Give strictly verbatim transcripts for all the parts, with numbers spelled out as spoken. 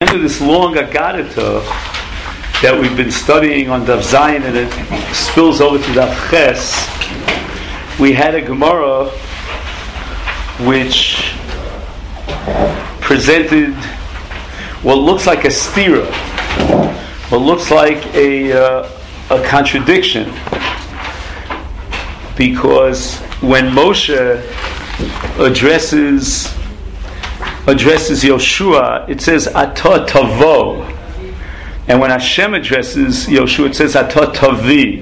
end of this long Agadata that we've been studying on Daf Zayin, and it spills over to Daf Ches, we had a Gemara which presented what looks like a stira, what looks like a uh, a contradiction, because when Moshe addresses addresses Yoshua, it says Atah Tavo, and when Hashem addresses Yoshua, it says Atah Tavi.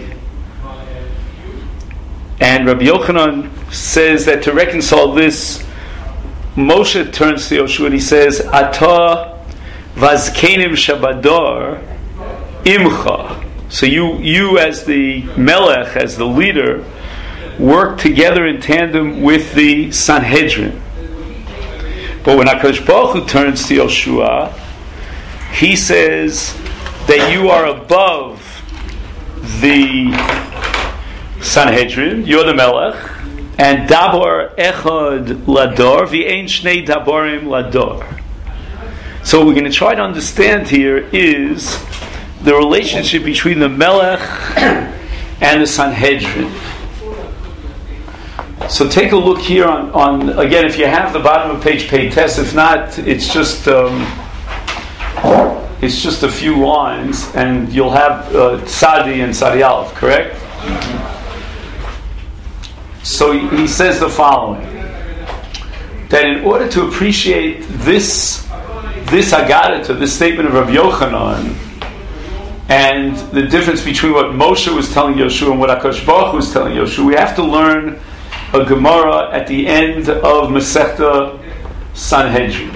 And Rabbi Yochanan says that to reconcile this, Moshe turns to Yoshua and he says Atah Vazkenim Shabador Imcha. So you, you as the Melech, as the leader, work together in tandem with the Sanhedrin. But when HaKadosh Baruch Hu turns to Yoshua, he says that you are above the Sanhedrin, you're the Melech, and Dabar Echad Lador, V'ein Shnei Dabarim Lador. So what we're going to try to understand here is the relationship between the Melech and the Sanhedrin. So take a look here on, on again, if you have the bottom of page Pei Tes, if not, it's just um, it's just a few lines, and you'll have uh, Tzadi and Tzadi Aleph, correct? So he, he says the following: that in order to appreciate this this Agadata, this statement of Rabbi Yochanan, and the difference between what Moshe was telling Yoshua and what HaKadosh Baruch Hu was telling Yoshua, we have to learn a Gemara at the end of Masechta Sanhedrin.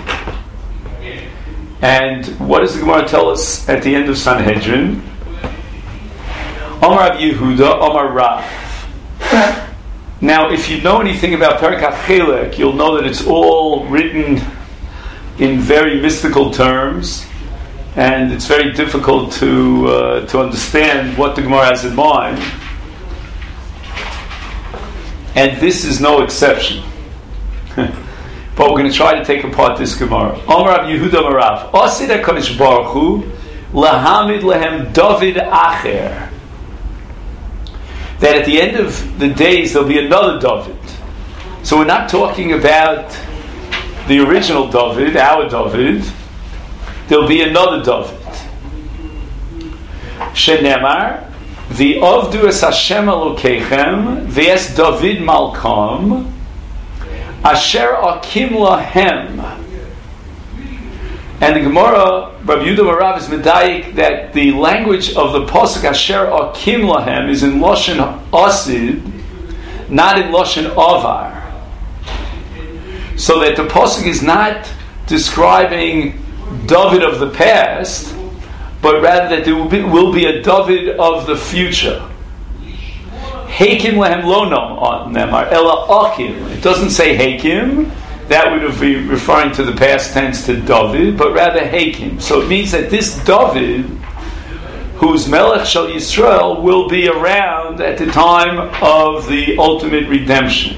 And what does the Gemara tell us at the end of Sanhedrin? Omar Rav Yehuda, Omar Rav. Now, if you know anything about Perek HaChelek, you'll know that it's all written in very mystical terms, and it's very difficult to uh, to understand what the Gemara has in mind. And this is no exception. But we're going to try to take apart this Gemara. Omar Rav Yehuda Marav, Osid HaKadosh Baruch Hu lahamid lehem David acher. That at the end of the days there'll be another David. So we're not talking about the original David, our David. There'll be another David. Shenemar the Avdu es Hashem Elokeichem v'es David Malkom Asher Akim Lahem. And the Gemara, Rabbi Yehuda Marav, is medayik that the language of the pasuk Asher Akim Lahem is in Lashon Asid, not in Lashon Avar. So that the pasuk is not describing David of the past, but rather that there will be, will be a David of the future. Hakim lehem lo nemar ela akim. It doesn't say Hakim. That would be referring to the past tense to David, but rather Hakim. So it means that this David, whose Melech Shel Yisrael, will be around at the time of the ultimate redemption,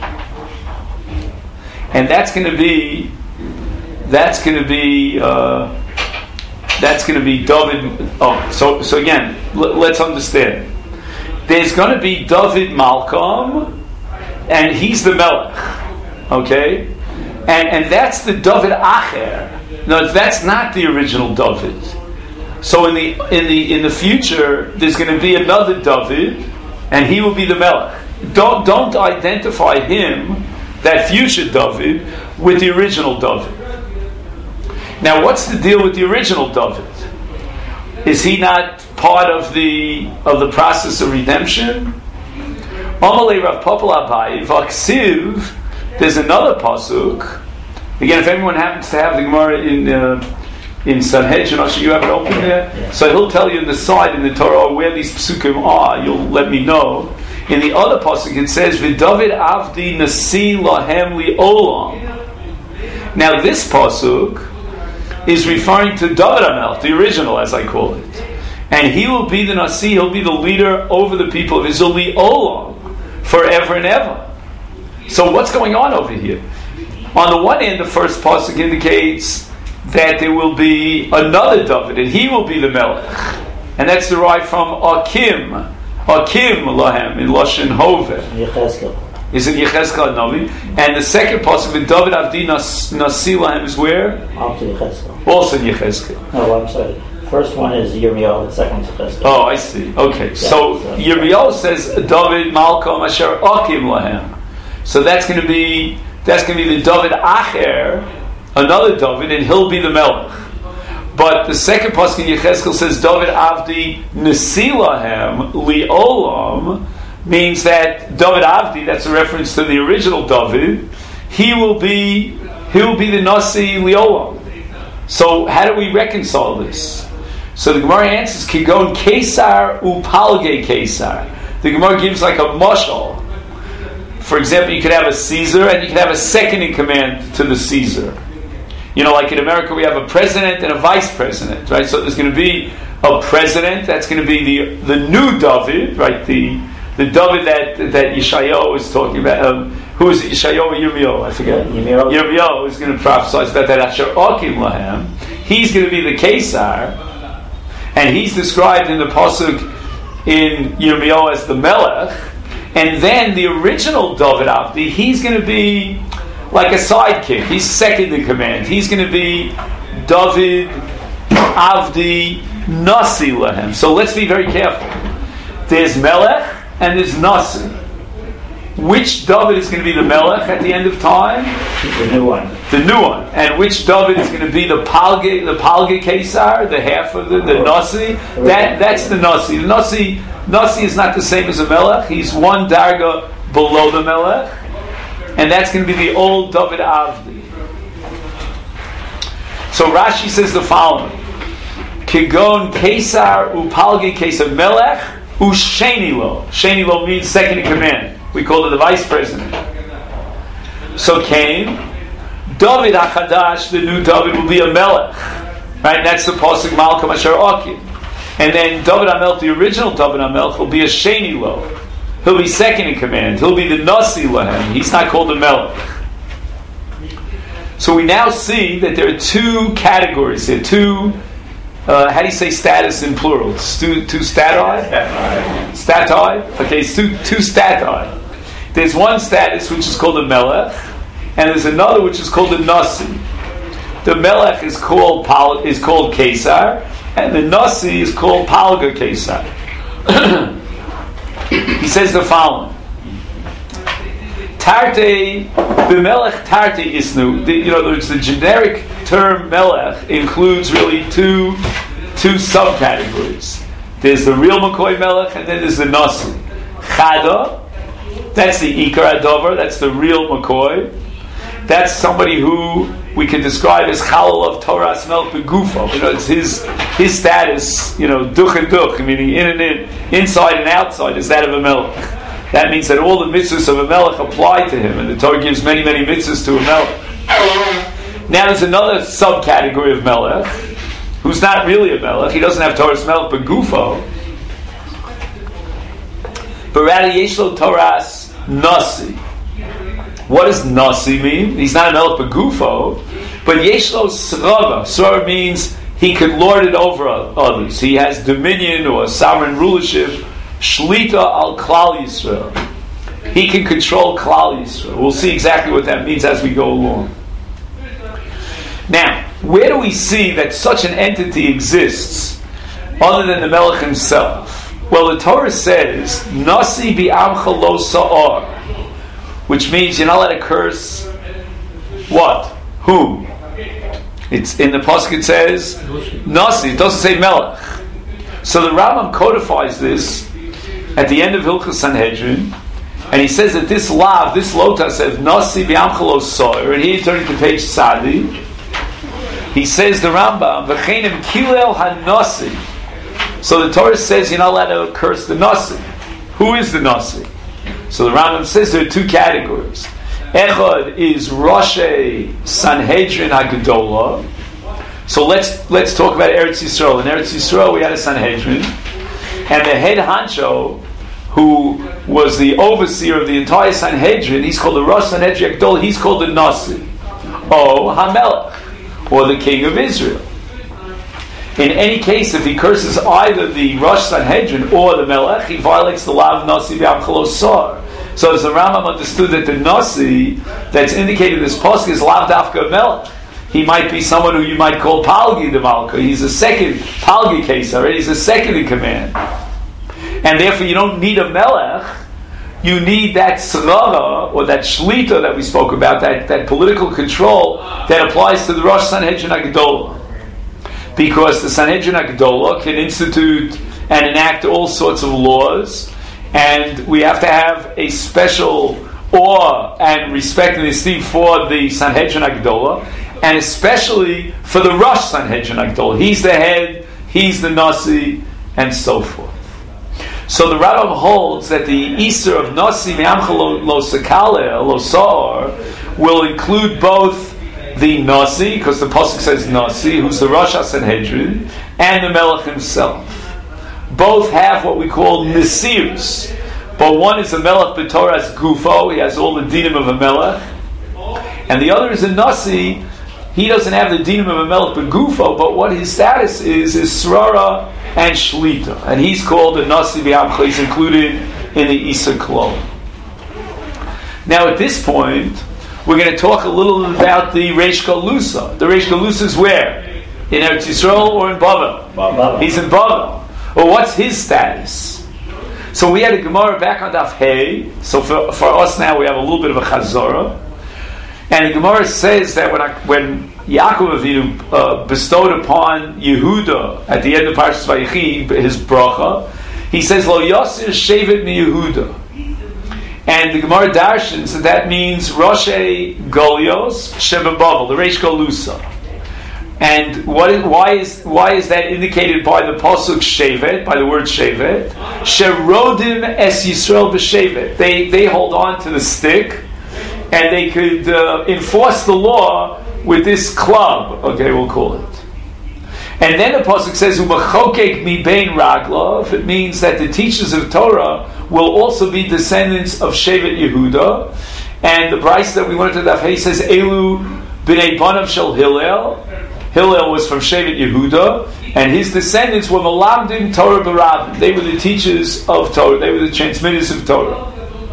and that's going to be that's going to be. Uh, That's going to be David. Oh, so so again, l- let's understand. There's going to be David Malcolm, and he's the Melech. Okay, and and that's the David Acher. No, that's not the original David. So in the in the in the future, there's going to be another David, and he will be the Melech. Don't don't identify him, that future David, with the original David. Now, what's the deal with the original David? Is he not part of the of the process of redemption? Amalei Rav Popel Abaye Vaksiv. There's another pasuk. Again, if anyone happens to have the Gemara in uh, in Sanhedrin, or you have it open there, so he'll tell you in the side in the Torah where these psukim are. You'll let me know. In the other pasuk, it says V'David Avdi Nasi Lahem Li Olam. Now, this pasuk is referring to David HaMelech, the original, as I call it. And he will be the Nasi, he'll be the leader over the people of Israel, Olam, forever and ever. So what's going on over here? On the one hand, the first pasuk indicates that there will be another David, and he will be the Melech. And that's derived from Akim. Akim Lahem in Lashon Hoveh. Is it Yechezkel Navi? And the second pasuk in David Avdi Nasi Lahem is where? Also in Yechezkel. No, I'm sorry. First one is Yirmiyahu, the second is Yechezkel. Oh, I see. Okay. Yeah, so, so Yirmiyahu says David Malkom Asher Akim Lahem. So that's going to be that's going to be the David Acher, another David, and he'll be the Melech. But the second pasuk in Yechezkel says David Avdi Nasi Lahem Liolam, means that David Avdi, that's a reference to the original David, he will be he will be the Nasi Liolam. So how do we reconcile this? So the Gemara answers Kigon Kesar Upalge Kesar. The Gemara gives like a mashal. For example, you could have a Caesar and you could have a second in command to the Caesar. You know, like in America we have a president and a vice president, right? So there's going to be a president, that's going to be the the new David, right? The the David that that Yeshayahu is talking about. Um, who is it? Yeshayahu or Yirmiyahu? I forget. Yirmiyahu. Yirmiyahu is going to prophesy about that. Asher Akim Lahem. He's going to be the Kesar, and he's described in the pasuk in Yirmiyahu as the Melech. And then the original David Avdi, he's going to be like a sidekick. He's second in command. He's going to be David Avdi Nasi Lahem. So let's be very careful. There's Melech and there's Nasi. Which David is going to be the Melech at the end of time? The new one. The new one. And which David is going to be the Palge, the Palge Kesar, the half of the, the Nasi? That that's the Nasi. The Nasi Nasi is not the same as a Melech. He's one darga below the Melech. And that's going to be the old David Avdi. So Rashi says the following. Kigon Kesar Upalge Kesar Melech Ushenilo. Shenilo means second in command. We call it the vice president. So came David HaChadash, the new David will be a Melech. Right? That's the pasuk Malkom Asher Akim. And then David HaMelech, the original David HaMelech, will be a Sheni Lo. He'll be second in command. He'll be the Nasi Lahem. He's not called a Melech. So we now see that there are two categories here. Two, uh, how do you say status in plural? It's two, two stati? Stati. Okay, it's two, two stati. There's one status which is called a Melech, and there's another which is called a Nasi. The Melech is called Pal- is called Kesar, and the Nasi is called Palga Kesar. He says the following: Tarte b'Melech Tarte Isnu. You know, there's the generic term Melech includes really two two subcategories. There's the real McCoy Melech, and then there's the Nasi. Chada, that's the Ikar Adover, that's the real McCoy. That's somebody who we can describe as Chalal of Torah's Melech Begufo. You know, it's his his status, you know, duch and duch, meaning in and in, inside and outside, is that of a Melech. That means that all the mitzvahs of a Melech apply to him, and the Torah gives many, many mitzvahs to a Melech. Now there's another subcategory of Melech, who's not really a Melech. He doesn't have Torah's Melech Begufo, but rather Yeshlo Torah's Nasi. What does Nasi mean? He's not a Melech Begufo, but Yeshlo Srava. Srava means he can lord it over others. He has dominion or sovereign rulership. Shlita al Klal Yisrael. He can control Klal Yisrael. We'll see exactly what that means as we go along. Now, where do we see that such an entity exists other than the Melech himself? Well, the Torah says, Nasi bi'amcha lo sa'ar, which means you're not allowed to curse what? Who? It's in the pasuk it says Nasi. It doesn't say Melech. So the Rambam codifies this at the end of Hilchos Sanhedrin, and he says that this lav, this lota says Nasi bi'amcha lo sa'ar, and here turning to page Sadi, he says the Rambam v'cheinem kilel hanasi. So the Torah says you're not allowed to curse the Nasi. Who is the Nasi? So the Rambam says there are two categories. Echad is Roshei Sanhedrin HaGedolah. So let's let's talk about Eretz Yisrael. In Eretz Yisrael we had a Sanhedrin, and the head honcho, who was the overseer of the entire Sanhedrin, he's called the Rosh Sanhedrin HaGedolah. He's called the Nasi. Oh, HaMelech. or the king of Israel. In any case, if he curses either the Rosh Sanhedrin or the Melech, he violates the law of Nasi B'Am Chalosar. So as the Rambam understood that the Nasi that's indicated in this pasuk is Lav Dafka Melech. He might be someone who you might call Palgi the Malka. He's a second Palgi case already. He's a second in command, and therefore you don't need a Melech. You need that tzrara or that shlita that we spoke about, that, that political control that applies to the Rosh Sanhedrin HaGedolah. Because the Sanhedrin HaGedolah can institute and enact all sorts of laws, and we have to have a special awe and respect and esteem for the Sanhedrin HaGedolah, and especially for the Rosh Sanhedrin HaGedolah. He's the head, he's the Nasi, and so forth. So the Rambam holds that the Easter of Nasi Me'amcha Lo Sakale Lo Sa'ar will include both the Nasi, because the pasuk says Nasi, who's the Rosh HaSanhedrin, and the Melech himself. Both have what we call Nesirus, but one is a Melech B'Torah's Gufo, he has all the dinim of a Melech, and the other is a Nasi. He doesn't have the dinim of a Melech B'Gufo, but what his status is is Srara and Shlita, and he's called a Nasi B'Amcha. He's included in the Isa Klal. Now at this point, we're going to talk a little about the Reish Galusa. The Reish Galusa is where? In Eretz Yisrael or in Bavel? Bavel. He's in Bavel. Well, what's his status? So we had a Gemara back on Daf Hey. So for, for us now, we have a little bit of a Chazorah. And the Gemara says that when I, when Yaakov Avinu uh, bestowed upon Yehuda at the end of Parshas Vayechi his bracha, he says, Lo Yosir Shevet Mi Yehuda. And the Gemara darshans that that means Roshei Golios Shebebavel, the Reish Galusa. And what is, why is why is that indicated by the pasuk Shevet, by the word Shevet? Sherodim es Yisrael b'Shevet. They they hold on to the stick, and they could uh, enforce the law with this club. Okay, we'll call it. And then the pasuk says Umachokek mi bein Raglov. It means that the teachers of Torah will also be descendants of Shevet Yehuda. And the Bryce that we learned at Daf Hey says Elu b'nei banav shel Hillel. Hillel was from Shevet Yehuda, and his descendants were Melamdim Torah B'Rabim. They were the teachers of Torah. They were the transmitters of Torah.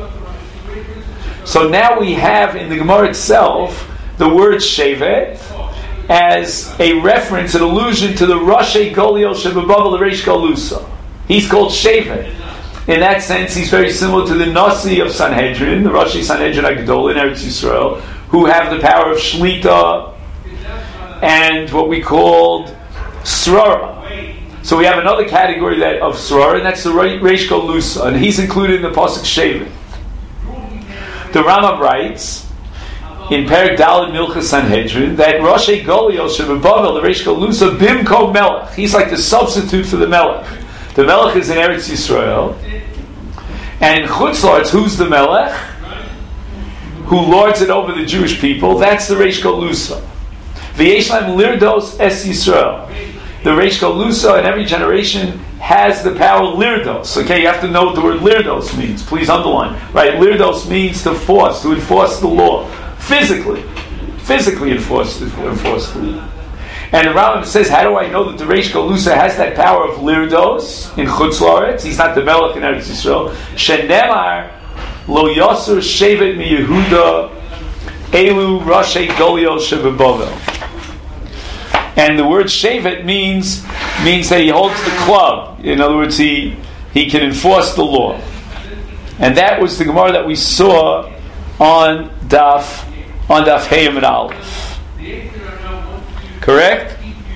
So now we have in the Gemara itself the word Shevet as a reference, an allusion to the Roshei Goliel Shebebavel, the Reish Galusa. He's called Shevet. In that sense, he's very similar to the Nasi of Sanhedrin, the Roshei Sanhedrin HaGedol in Eretz Yisrael, who have the power of Shlita and what we called Srara. So we have another category that of Srara, and that's the Reish Galusa, and he's included in the pasuk Shevet. The Rambam writes in Perek Daled Milchas Sanhedrin that Roshei Goliel Shebebavel, the Reish Galusa, Bimko Melech. He's like the substitute for the Melech. The Melech is in Eretz Yisrael, and in Chutz La'aretz, who's the Melech? Who lords it over the Jewish people? That's the Reish Galusa. V'yesh lahem lirdos es Yisrael. The Reish Galusa in every generation has the power lirdos. Okay, you have to know what the word lirdos means. Please underline. Right, lirdos means to force, to enforce the law. Physically. Physically enforce, enforce the law. And the Rambam says, how do I know that the Reish Galusa has that power of lirdos in Chutz La'aretz? He's not the Melech in Eretz Yisrael. Shenemar lo yosur shevet mi Yehuda elu Roshei Goliel shebebavel. And the word shevet means means that he holds the club. In other words, he he can enforce the law. And that was the Gemara that we saw on Daf on Daf Hey Amud Aleph. Correct?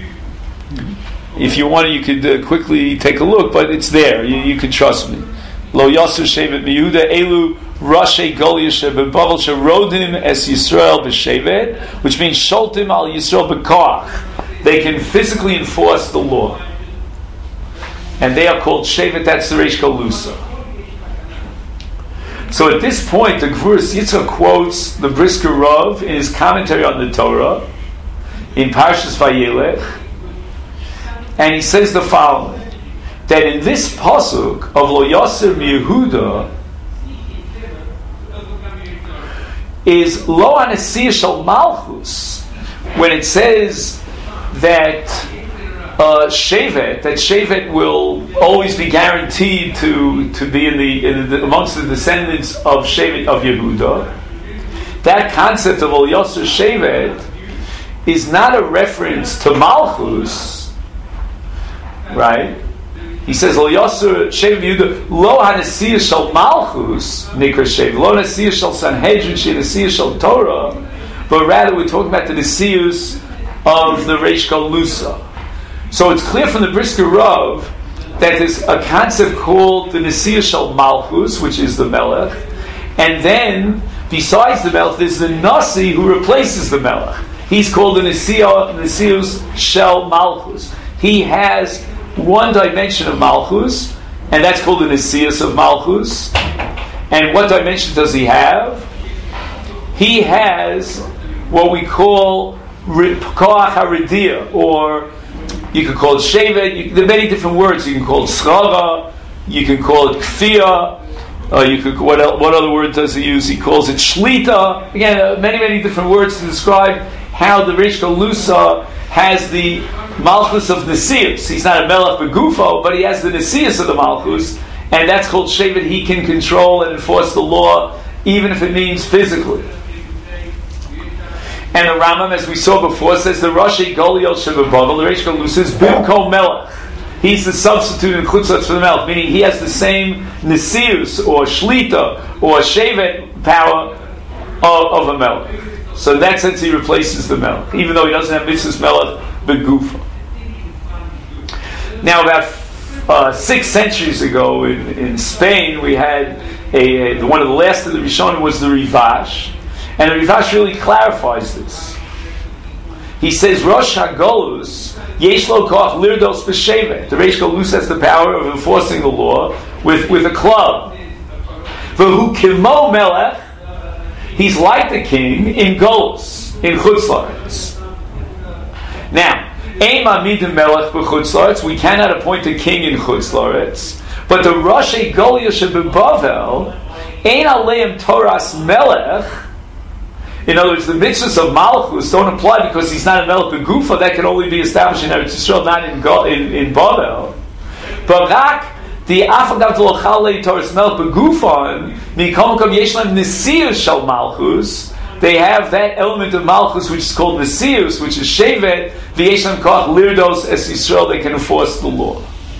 If you want, you could uh, quickly take a look, but it's there. You, you can trust me. Lo Yosef Shevet Miyuda Elu Roshei Goliel Shebebavel Sherodim Es Yisrael B'Shevet, which means Sholtim Al Yisrael B'Koach. They can physically enforce the law, and they are called Shevet. That's the Reish Galusa. So at this point, the Gvuras Yitzchak quotes the Brisker Rav in his commentary on the Torah in Parshas Vayelech, and he says the following: that in this pasuk of Lo Yosir Yehuda is Lo Anasiyah Shel Malchus, when it says that uh, Shevet, that Shevet will always be guaranteed to, to be in the, in the amongst the descendants of Shevet of Yehuda, that concept of Al Yasser Shevet is not a reference to Malchus, right? He says, Al Yasser Shevet Yehuda, Lo HaNesiyah Shel Malchus, Nikra Shevet, Lo HaNesiyah Shel Sanhedrin, She HaNesiyah Shel Torah, but rather we're talking about the Nesiyus of the Reish Galusa. So it's clear from the Brisker Rav that there's a concept called the Nesiyah Shel Malchus, which is the Melech, and then besides the Melech, there's the Nasi who replaces the Melech. He's called the Nesiyah, Nesiyus Shel Malchus. He has one dimension of Malchus, and that's called the Nesiyus of Malchus. And what dimension does he have? He has what we call Koach HaRidiyah, or you could call it Shevet. You, there are many different words. You can call it Schara, you can call it Kfiyah, uh, you could, what, el- what other word does he use? He calls it Shlita. Again, uh, many, many different words to describe how the Reish Galusa has the Malchus of Nesiyus. He's not a Melech Begufo, but he has the Nesiyus of the Malchus, and that's called Shevet. He can control and enforce the law, even if it means physically. And the Rambam, as we saw before, says the Rashi Goliel Shebebavel, the Reish Galusa is Bimko Melech. He's the substitute in Chutzatz for the Melech, meaning he has the same Nesiyus or Shlita or Shevet power of, of a Melech. So in that sense, he replaces the Melech, even though he doesn't have Mitzvahs Melech Begufa. Now, about uh, six centuries ago in, in Spain, we had a, a one of the last of the Rishonim was the Rivash. And the Rivash really clarifies this. He says, Rosh HaGolus, Yesh Lo Koach Lirdos B'Shevet. The Reish Galus has the power of enforcing the law with, with a club. V'hu Kimo Melech, he's like the king in Golus, in Chutz La'aretz. Now, Ein Ma'amidim Melech B'Chutz La'aretz, we cannot appoint a king in Chutz La'aretz, but the Rosh Golia Shebebavel, Ein Aleim Toras Melech. In other words, the mitzvahs of Malchus don't apply because he's not a Melech Begufa. That can only be established in Eretz Yisrael, not in in, in Bavel. But Rak, the Afagav L'Chalei Toras Melech Begufan, Mikom Kam Yeshlam Nesiyus Shel Malchus. They have that element of Malchus which is called Nesiyus, which is Shevet. V'Yeshlam Koach Lirdos Es Yisrael. They can enforce the law.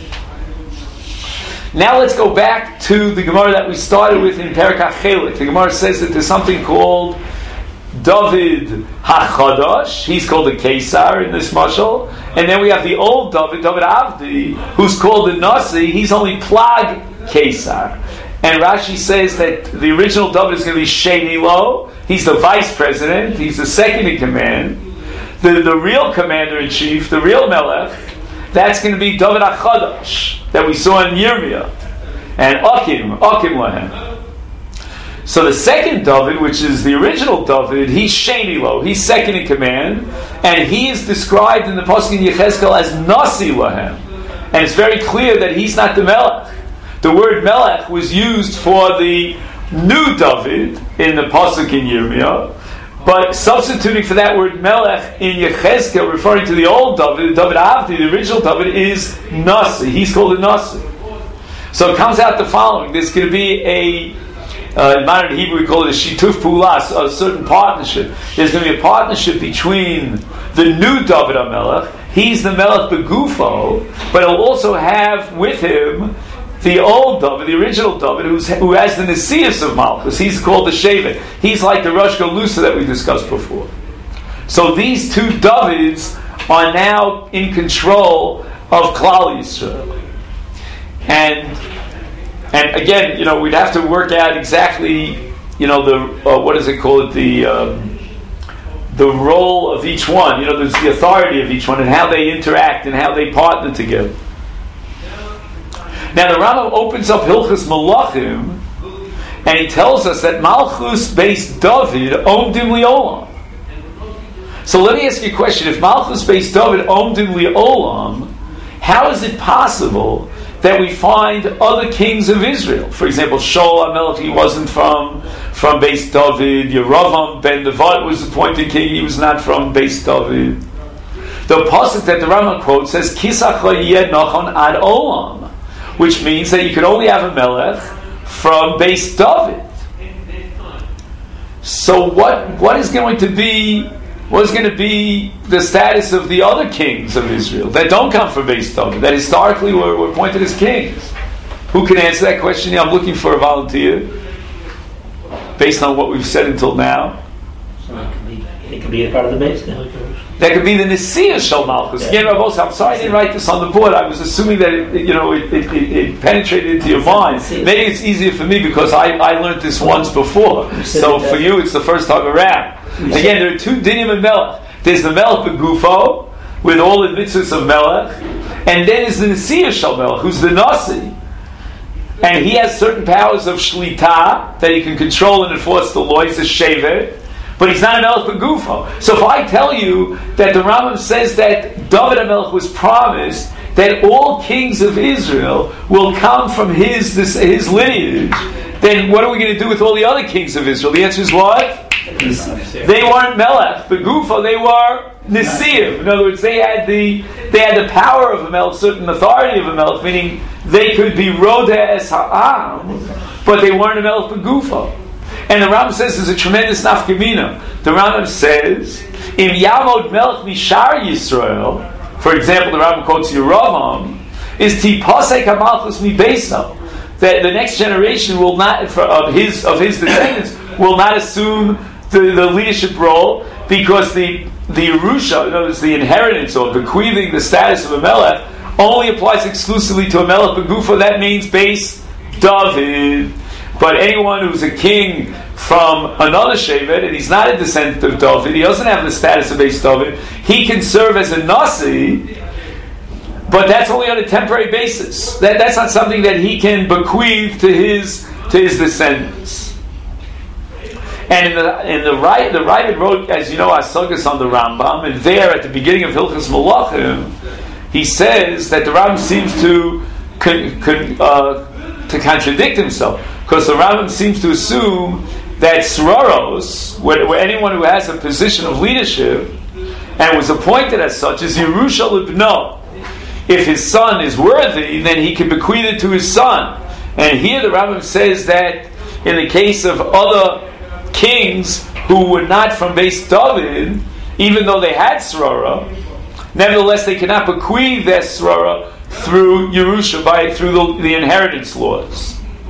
Now let's go back to the Gemara that we started with in Perek HaChelek. The Gemara says that there's something called David HaChadash, he's called the Kesar in this mashal, and then we have the old David, David Avdi, who's called the Nasi, he's only Plag Kesar. And Rashi says that the original David is going to be Sheni Lo, he's the vice president, he's the second in command. The, the real commander-in-chief, the real Melech, that's going to be David HaChadash, that we saw in Yirmiyah. And Akim, Akim Lahem. So the second David, which is the original David, he's Sheni Lo, he's second in command, and he is described in the Pasuk in Yechezkel as Nasi Lahem. And it's very clear that he's not the Melech. The word Melech was used for the new David in the Pasuk in Yirmiyah, but substituting for that word Melech in Yechezkel, referring to the old David, David Avdi, the original David, is Nasi. He's called a Nasi. So it comes out the following. There's going to be a Uh, in modern Hebrew we call it a shituf pulas, a certain partnership. There's going to be a partnership between the new David HaMelech, he's the Melech Begufo, but he'll also have with him the old David, the original David, who's, who has the Nesiyus of Malchus. He's called the Shevet. He's like the Rosh Galusa that we discussed before. So these two Davids are now in control of Klal Yisrael. And And again, you know, we'd have to work out exactly, you know, the uh, what is it called, the um, the role of each one. You know, there's the authority of each one and how they interact and how they partner together. Now the Rambam opens up Hilchos Malachim, and he tells us that Malchus based David omdim liolam. So let me ask you a question: if Malchus based David omdim liolam, how is it possible that we find other kings of Israel. For example, Shaul HaMelech, he wasn't from from Beis David. Yerovam ben Nevat was appointed king, he was not from Beis David. The pasuk that the Rambam quotes says, Kisacha yed nachon ad olam, which means that you can only have a melech from Beis David. So what what is going to be what is going to be the status of the other kings of Israel that don't come from Beis David, that historically were, were appointed as kings? Who can answer that question? Yeah, I'm looking for a volunteer based on what we've said until now. So it could be, it could be a part of the base then. That could be the Nesiah Shel Malchus. Yeah. Again, Rav Osa, I'm sorry I didn't write this on the board. I was assuming that it, you know it, it, it, it penetrated into your mind. Maybe it's easier for me because I, I learned this once before. So for you, it's the first time around. Again, there are two dinim of Melech. There's the Melech Begufo with all the mitzvahs of Melech, and then there's the Nesiah Shel Melech, who's the Nasi, and he has certain powers of Shlita that he can control and enforce the law. He's a Shevet. But he's not a Melech Begufo. So if I tell you that the Rambam says that David HaMelech was promised that all kings of Israel will come from his this, his lineage, then what are we going to do with all the other kings of Israel? The answer is what? They weren't Melech Begufo, they were Nesiim. In other words, they had the they had the power of a Melech, certain authority of a Melech, meaning they could be Rodeh Es Ha'am, but they weren't a Melech Begufo. And the Rambam says there's a tremendous nafkamina. The Rambam says, "Im Yamod Melech Mishar Yisrael," for example, the Rambam quotes Yerovam, is Tipasek HaMalchus Mi Beiso, that the next generation will not for, of his of his descendants will not assume the, the leadership role because the the Yerusha, in other words, the inheritance or bequeathing the status of a Melech, only applies exclusively to a Melech Begufo. That means Beis David. But anyone who's a king from another Shevet, and he's not a descendant of David, he doesn't have the status of Beis David, he can serve as a Nasi, but that's only on a temporary basis. That, that's not something that he can bequeath to his to his descendants. And in the in the right, the Ravid wrote, as you know, Asagas on the Rambam, and there at the beginning of Hilchos Malachim, he says that the Rambam seems to con, con, uh, to contradict himself. Because the Rambam seems to assume that Sroros, where, where anyone who has a position of leadership and was appointed as such, is Yerusha Libno. If his son is worthy, then he can bequeath it to his son. And here the Rambam says that in the case of other kings who were not from Beis David, even though they had Srora, nevertheless they cannot bequeath their Srora through Yerusha, by through the, the inheritance laws.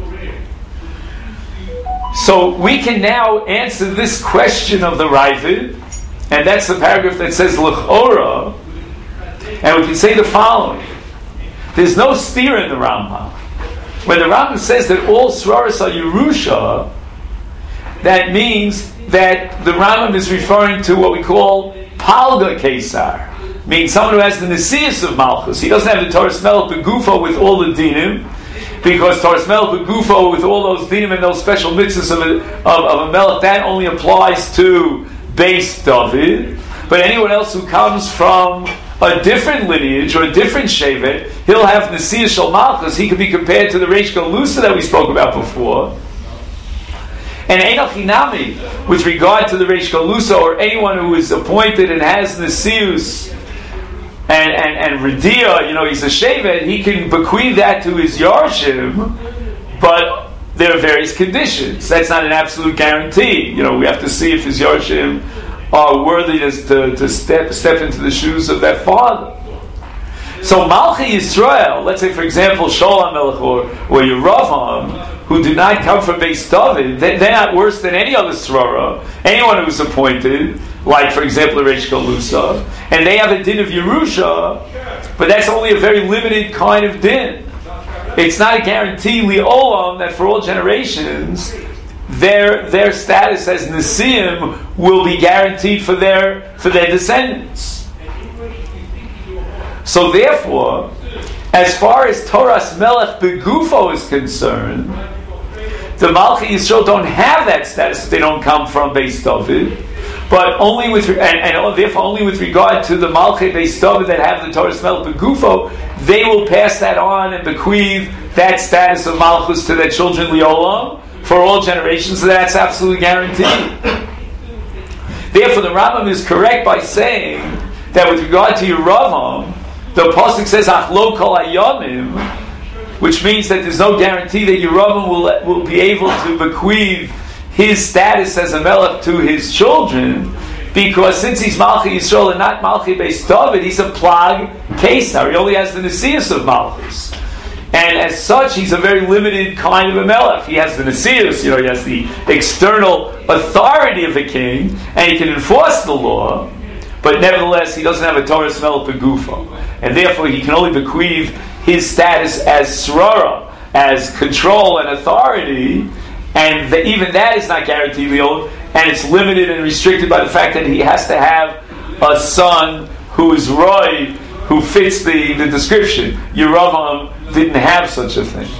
So we can now answer this question of the Ravid, and that's the paragraph that says L'chora, and we can say the following. There's no steer in the Rambam. When the Rambam says that all Sroros are Yerusha, that means that the Rambam is referring to what we call Palga Kesar, meaning someone who has the Nesius of Malchus. He doesn't have the Torah Melech Begufo with all the dinim, because Torah Melech Begufo with all those dinim and those special mitzvahs of a, of, of a melech, that only applies to Beis David. But anyone else who comes from a different lineage or a different shevet, he'll have Nesiah Shel Malchus. He could be compared to the Reish Galusa that we spoke about before. And Einach Hinami, with regard to the Reish Galusa or anyone who is appointed and has Nesius and and and Redia, you know, he's a shevet, he can bequeath that to his Yarshim, but there are various conditions. That's not an absolute guarantee. You know, we have to see if his Yarshim are worthy to, to step step into the shoes of their father. So Malchi Yisrael, let's say for example Shaul HaMelech or, or Yerovam, who do not come from Beis David, they, they're not worse than any other Srora, anyone who's appointed, like for example the Reish Galusa, and they have a din of Yerusha, but that's only a very limited kind of din. It's not a guarantee li'olam that for all generations their their status as Nesiim will be guaranteed for their for their descendants. So therefore, as far as Torah's Melech Begufo is concerned, the Malchi Yisrael don't have that status if they don't come from Beis David. But only with and, and therefore only with regard to the Malchei Beis David that have the Torah's Melech Begufo, they will pass that on and bequeath that status of Malchus to their children Leolam for all generations. So that's absolutely guaranteed. Therefore, the Rambam is correct by saying that with regard to Yeravam, the pasuk says Ach lo kol hayomim, which means that there's no guarantee that Yeravam will will be able to bequeath his status as a melech to his children, because since he's Malchi Yisrael and not Malchi Beis David, he's a Plag Kesar. He only has the Nesius of Malchus. And as such, he's a very limited kind of a melech. He has the Nesius, you know, he has the external authority of a king, and he can enforce the law, but nevertheless, he doesn't have a Torah's melech begufo. And therefore, he can only bequeath his status as Srara, as control and authority, and the, even that is not guaranteed, and it's limited and restricted by the fact that he has to have a son who is Roy, who fits the, the description. Yeravam didn't have such a thing.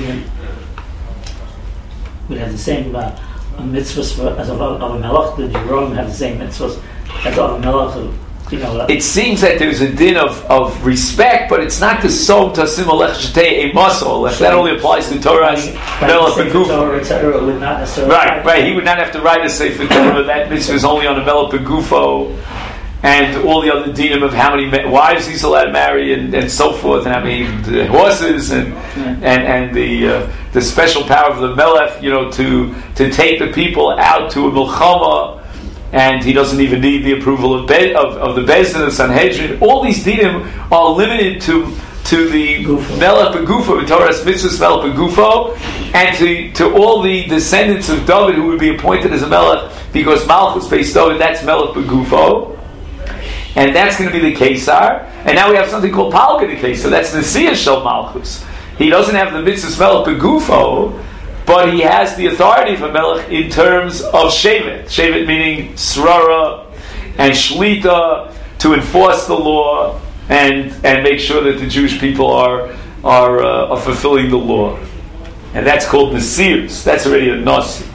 We have the same uh, mitzvahs as of, of a melech. Did Yeravam have the same mitzvahs as of a melech? You know, uh, it seems that there's a din of, of respect, but it's not the som tasim alech shetei emasol. That only applies to Torah's melech begufo, et cetera. Would not necessarily. Right, right. He would not have to write a sefer Torah. That mitzvah is only on a melech begufo, and all the other dinim of how many wives he's allowed to marry, and, and so forth, and how many horses, and yeah. and and the uh, the special power of the melech, you know, to to take the people out to a milchama. And he doesn't even need the approval of Be- of, of the Beis Din, the Sanhedrin. All these dinim are limited to to the Melech Begufo, Torah's mitzvahs Melech Begufo, and to, to all the descendants of David who would be appointed as a Melech, because Malchus Beis David, that's Melech Begufo, and that's going to be the Kesar. And now we have something called Palga the Kesar. That's the Nesiah Shel Malchus. He doesn't have the mitzvahs Melech Begufo, but he has the authority of a melech in terms of shevet. Shevet meaning srara and shlita, to enforce the law and and make sure that the Jewish people are are, uh, are fulfilling the law. And that's called Nesius. That's already a nasi.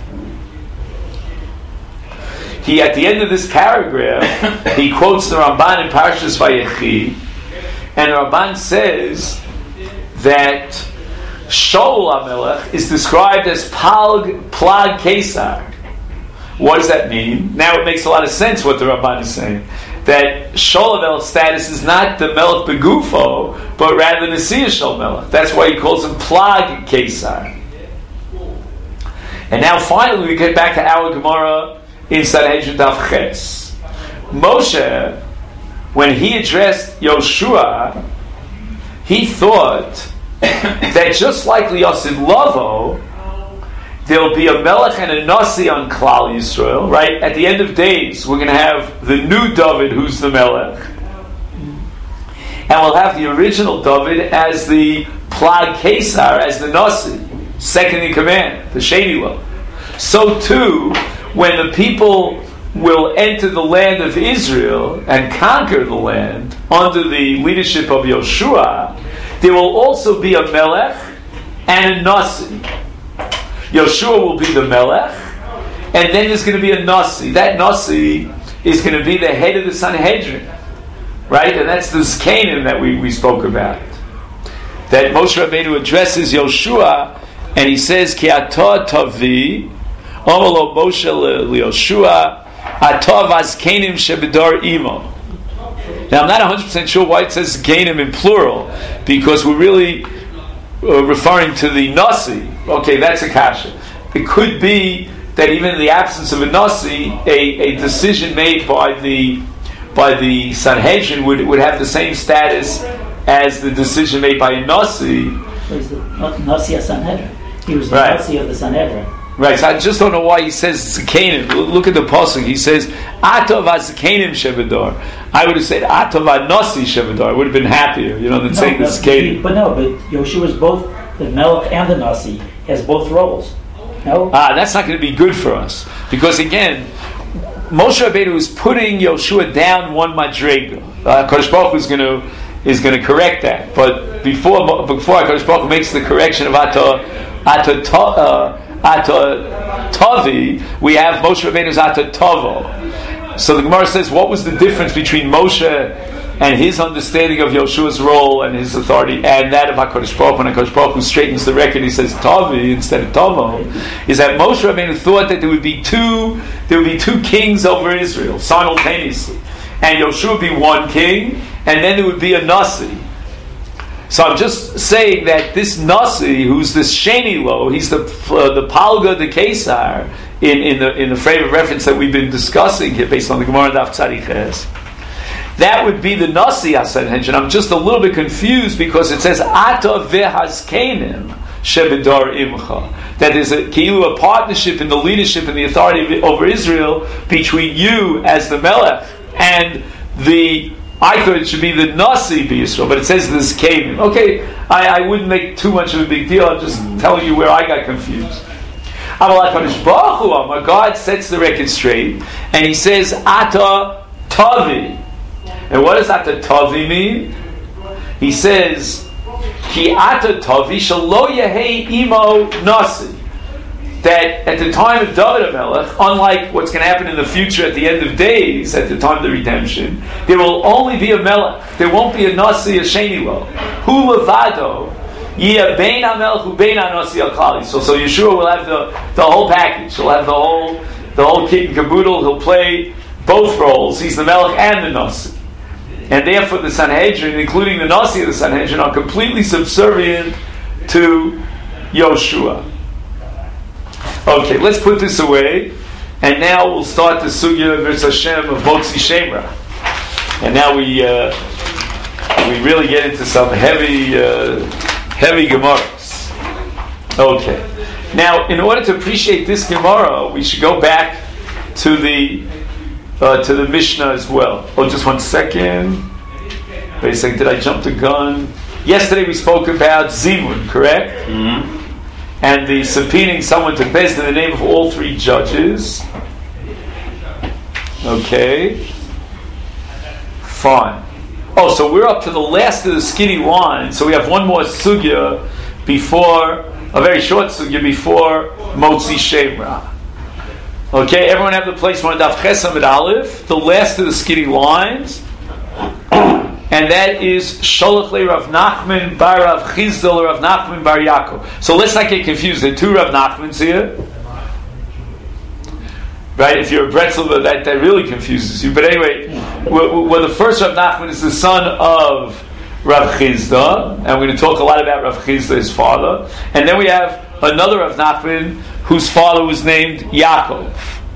He, at the end of this paragraph, he quotes the Ramban in Parshas Vayechi, and the Ramban says that Shaul HaMelech is described as Plag, Plag Kesar. What does that mean? Now it makes a lot of sense what the Ramban is saying. That Shaul HaMelech's status is not the Melech Begufo, but rather the Nesiah Shel Melech. That's why he calls him Plag Kesar. And now finally we get back to our Gemara in Sanhedrin Daf Ches. Moshe, when he addressed Yoshua, he thought that just like Liyasid Lavo, there'll be a Melech and a Nasi on Klal Yisrael, right? At the end of days, we're going to have the new David, who's the Melech, and we'll have the original David as the Plag Kesar, as the Nasi, second in command, the Sheni Lo. So too, when the people will enter the land of Israel and conquer the land under the leadership of Yoshua, there will also be a Melech and a Nasi. Yoshua will be the Melech, and then there's going to be a Nasi. That Nasi is going to be the head of the Sanhedrin, right? And that's the Zkanim that we, we spoke about. That Moshe Rabbeinu addresses Yoshua, and he says, Ki atah tavi, omelo Moshe leYoshua, atah vazkenim shebedar imo. Now, I'm not one hundred percent sure why it says Gainim in plural, because we're really uh, referring to the Nasi. Okay, that's a kasha. It could be that even in the absence of a Nasi, a, a decision made by the by the Sanhedrin would, would have the same status as the decision made by a Nasi. So he's the Nasi of Sanhedrin. He was the right. Nasi of the Sanhedrin. Right, so I just don't know why he says Zakanim. Look at the pasuk. He says Atov Zakanim Shevador. I would have said Atov Nasi Shevador. I would have been happier, you know, than no, saying the Zakanim. But no, but Yoshua is both the Melech and the Nasi. He has both roles. No, ah, that's not going to be good for us, because again, Moshe Rabbeinu is putting Yoshua down one madrega. Uh, Kodesh Baruch Hu is going to is going to correct that, but before before Kodesh Baruch Hu makes the correction of Atov Atov. Ata Tavi, we have Moshe Rabbeinu's Ata Tavo. So the Gemara says, what was the difference between Moshe and his understanding of Yoshua's role and his authority, and that of HaKadosh Baruch Hu? When HaKadosh Baruch Hu straightens the record, he says Tavi instead of Tavo. Is that Moshe Rabbeinu thought that there would be two, there would be two kings over Israel simultaneously, and Yoshua would be one king, and then there would be a Nasi. So I'm just saying that this Nasi, who's this Sheni Lo, he's the uh, the Palga the Kesar in, in the in the frame of reference that we've been discussing here, based on the Gemara Daf Tzadi Ches. That would be the Nasi HaSanhedrin. I'm just a little bit confused because it says Ata v'hazkenim shebedar imcha. That there's a kilu, a partnership in the leadership and the authority of, over Israel between you as the Melech and the. I thought it should be the Nasi B'Yisrael, but it says this Kenim. Okay, I, I wouldn't make too much of a big deal. I'm just telling you where I got confused. God sets the record straight, and He says Ata Tavi. And what does Ata Tavi mean? He says Ki Ata Tavi Shalo Yehei Imo Nasi. That at the time of David HaMelech, unlike what's going to happen in the future at the end of days, at the time of the redemption, there will only be a Melech. There won't be a Nasi, a Sheni Lo. Hu levado, yeh bein HaMelech hu bein HaNasi al-Klali. So, so Yeshua will have the, the whole package. He'll have the whole the whole kit and caboodle. He'll play both roles. He's the Melech and the Nasi. And therefore the Sanhedrin, including the Nasi of the Sanhedrin, are completely subservient to Yoshua. Okay, let's put this away, and now we'll start the Sugya V'Rtz Hashem of Motzi Shemra. And now we uh, we really get into some heavy uh, heavy Gemaras. Okay, now in order to appreciate this Gemara, we should go back to the uh, to the Mishnah as well. Oh, just one second. Wait a second. Did I jump the gun? Yesterday we spoke about Zimun, correct? Mm-hmm. And the subpoenaing someone to Beis Din in the name of all three judges. Okay. Fine. Oh, so we're up to the last of the skinny line. So we have one more sugya before, a very short sugya before Motzi Shemra. Okay, everyone have the place on Daf Chesam at Aleph, the last of the skinny lines. And that is Sholach le Rav Nachman bar Rav Chizdel or Rav Nachman bar Yaakov. So let's not get confused. There are two Rav Nachmans here. Right? If you're a Bretzel, that, that really confuses you. But anyway, well, well, the first Rav Nachman is the son of Rav Chizda. And we're going to talk a lot about Rav Chizda, his father. And then we have another Rav Nachman whose father was named Yaakov.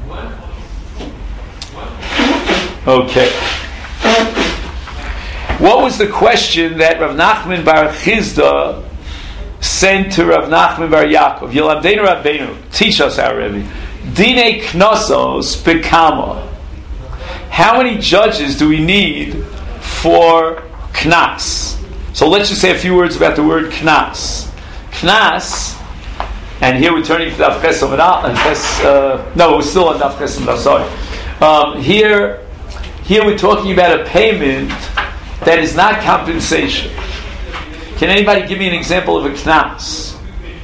Okay. What was the question that Rav Nachman bar Chizda sent to Rav Nachman bar Yaakov? Yelamdeinu Rabbeinu, teach us our Rebbe. Dine Knossos Bekama. How many judges do we need for Knas? So let's just say a few words about the word Knas. Knas, and here we're turning to Daf Chesam and uh, no, we're still on Daf Chesam. Sorry. Um, here, here we're talking about a payment that is not compensation. Can anybody give me an example of a knas?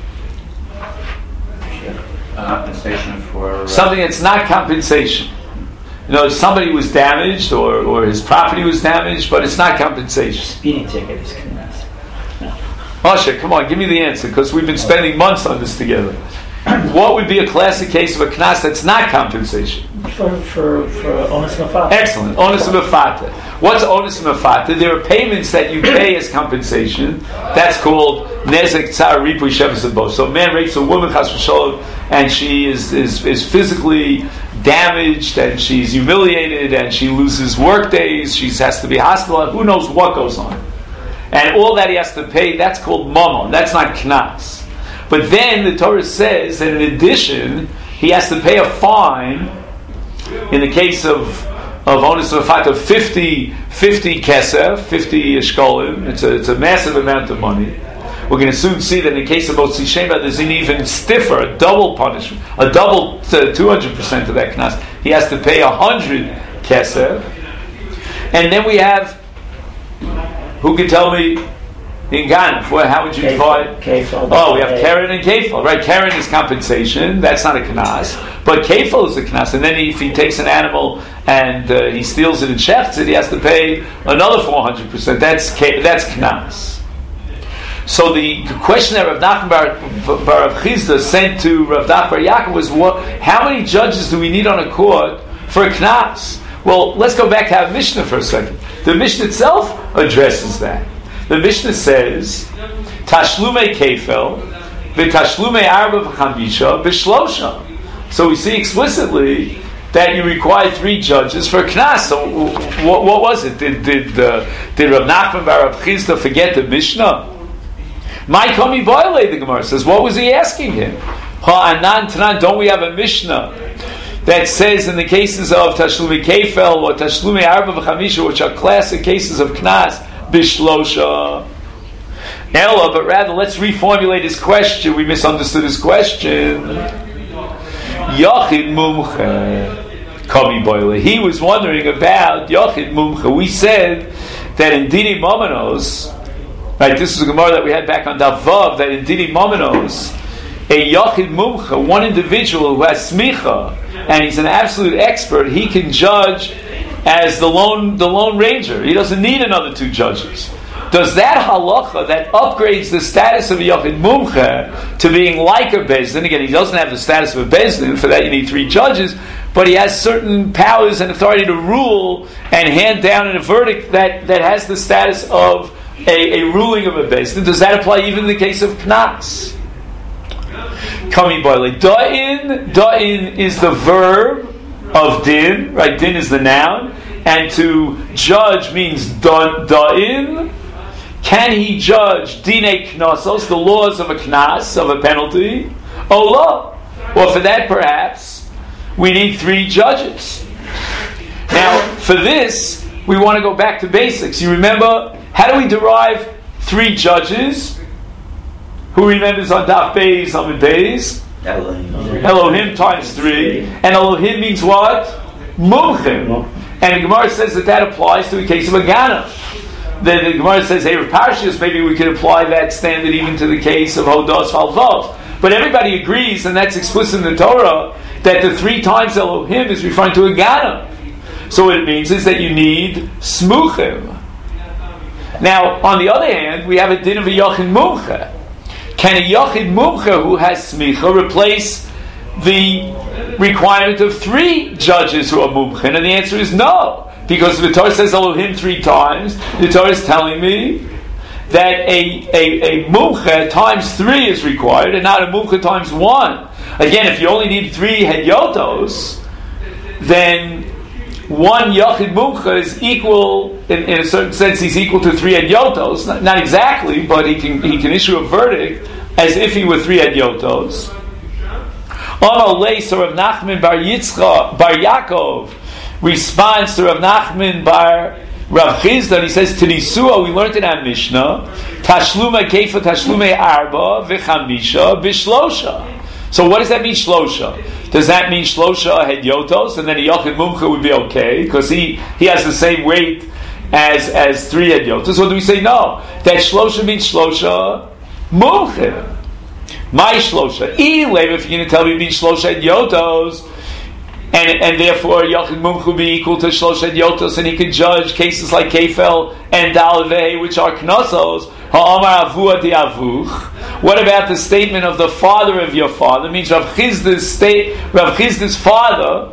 A compensation for uh, something that's not compensation. You know, somebody was damaged or, or his property was damaged, but it's not compensation. Speeding ticket is knas. No. Moshe, come on, give me the answer, because we've been spending months on this together. What would be a classic case of a knas that's not compensation? For for for onus mafata. Excellent, onus mafata. What's onus mafata? There are payments that you pay as compensation. That's called nezek tzar ripui shevus abo. So a man rapes a woman chas v'sholom, and she is, is is physically damaged, and she's humiliated, and she loses work days. She has to be hospitalized. Who knows what goes on? And all that he has to pay, that's called mamon. That's not knas. But then the Torah says that in addition, he has to pay a fine. In the case of of onus mafata, fifty, fifty kesef, fifty shkolim. It's a it's a massive amount of money. We're going to soon see that in the case of Motzi Shemra, there's an even stiffer, a double punishment, a double two hundred percent of that knas. He has to pay a hundred kesef, and then we have. Who can tell me In Ganef, well, how would you divide? Kefel. Oh, we have Keren and Kefel, right? Keren is compensation. That's not a knas, but Kefel is a knas. And then if he takes an animal and uh, he steals it and shechts it, he has to pay another four hundred percent. That's that's knas. So the, the question that Rav Nachman Bar, Bar Rav Chizda sent to Rav Nachman Bar Yaakov was, what? How many judges do we need on a court for a knas? Well, let's go back to our Mishnah for a second. The Mishnah itself addresses that. The Mishnah says, Tashlume Kefel, v'tashlume arba v'chamisha b'shlosha. So we see explicitly that you require three judges for a knas. So what, what was it? Did did uh, did Rav Nachman Bar Rav Chizda forget the Mishnah? My komi boile, the Gemara says. What was he asking him? Ha'anan tanan. Don't we have a Mishnah that says in the cases of Tashlume Kefel or Tashlume Arba V'chamisha, which are classic cases of Knas, Bishlosha Ella, but rather let's reformulate his question. We misunderstood his question. Yachid Mumche Kami Boile. He was wondering about Yachid Mumche. We said that in Dini Momenos, right, this is a Gemara that we had back on Daf Vav, that in Dini Momenos, a Yachid Mumcha, one individual who has smicha, and he's an absolute expert, he can judge as the lone the lone ranger. He doesn't need another two judges. Does that halacha that upgrades the status of a Yachid Mumcha to being like a Bezdin, again, he doesn't have the status of a Bezdin, for that you need three judges, but he has certain powers and authority to rule and hand down in a verdict that, that has the status of a, a ruling of a Bezdin. Does that apply even in the case of Knas? Kami boile. Da'in, da'in is the verb of din, right? Din is the noun, and to judge means da, da'in. Can he judge dine knasos, the laws of a knas, of a penalty? Ola. Or for that, perhaps, we need three judges. Now, for this, we want to go back to basics. You remember, how do we derive three judges? Who remembers on Daf Beis, on Beis? Elohim. Elohim times three. And Elohim means what? Mumchim. And the Gemara says that that applies to the case of a Gana. The, the Gemara says, hey, Parshas, maybe we could apply that standard even to the case of Hodos Valvov. But everybody agrees, and that's explicit in the Torah, that the three times Elohim is referring to a Gana. So what it means is that you need Smuchim. Now, on the other hand, we have a din of a Yachid Mumcha. Can a Yachid Mumcha who has Smicha replace the requirement of three judges who are Mumchin? And the answer is no. Because the Torah says Elohim three times, the Torah is telling me that a, a, a Mumcha times three is required and not a Mumcha times one. Again, if you only need three Hedyotos, then one Yachid Mumcha is equal, in, in a certain sense, he's equal to three Hedyotos. Not, not exactly, but he can he can issue a verdict as if he were three Hedyotos. Amalei, so Rav Nachman Bar Yitzchak, Bar Yaakov responds to Rav Nachman Bar Rav Chizda, and he says, T'nisua, we learned in our Mishnah, Tashluma Keifa Tashlume Arba V'chamisha B'shlosha. So what does that mean, Shlosha? Does that mean Shlosha Hedyotos, and then a Yachid Mumcha would be okay, because he, he has the same weight as, as three Hedyotos? Or do we say no? That Shlosha means Shlosha Mumcha. My Shlosha. Elev, if you're going to tell me it means Shlosha Hedyotos, and, and therefore Yachid Mumcha would be equal to Shlosha Hedyotos, and he could judge cases like Kefel and Dalvei, which are Knossos, Ha'amar Avua di Avuch. What about the statement of the father of your father? It means Rav Chizda's state, Rav Chizda's father,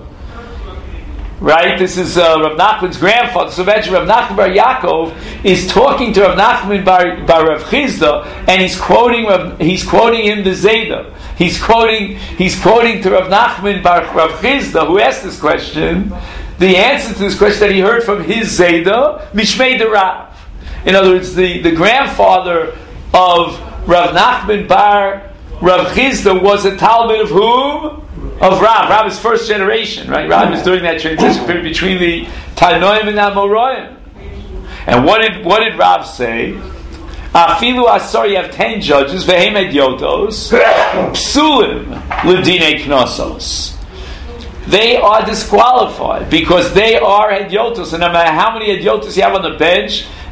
right? This is uh, Rav Nachman's grandfather. So imagine Rav Nachman Bar Yaakov is talking to Rav Nachman Bar, Bar Rav Chizda, and he's quoting Rav, he's quoting him the Zayda. He's quoting he's quoting to Rav Nachman Bar Rav Chizda, who asked this question, the answer to this question that he heard from his Zayda, Mishmei de Rav. In other words, the, the grandfather of Rav Nachman Bar Rav Chizda was a Talmud of whom? Of Rav. Rav is first generation, right? Rav is during that transition period between the Tanoim and Amoraim. And what did what did Rav say? Afilu Asar, you have ten judges, Vehem Hedyotos, Psulim L'Dinei Knossos. They are disqualified because they are Hedyotos, and no matter how many Hedyotos you have on the bench,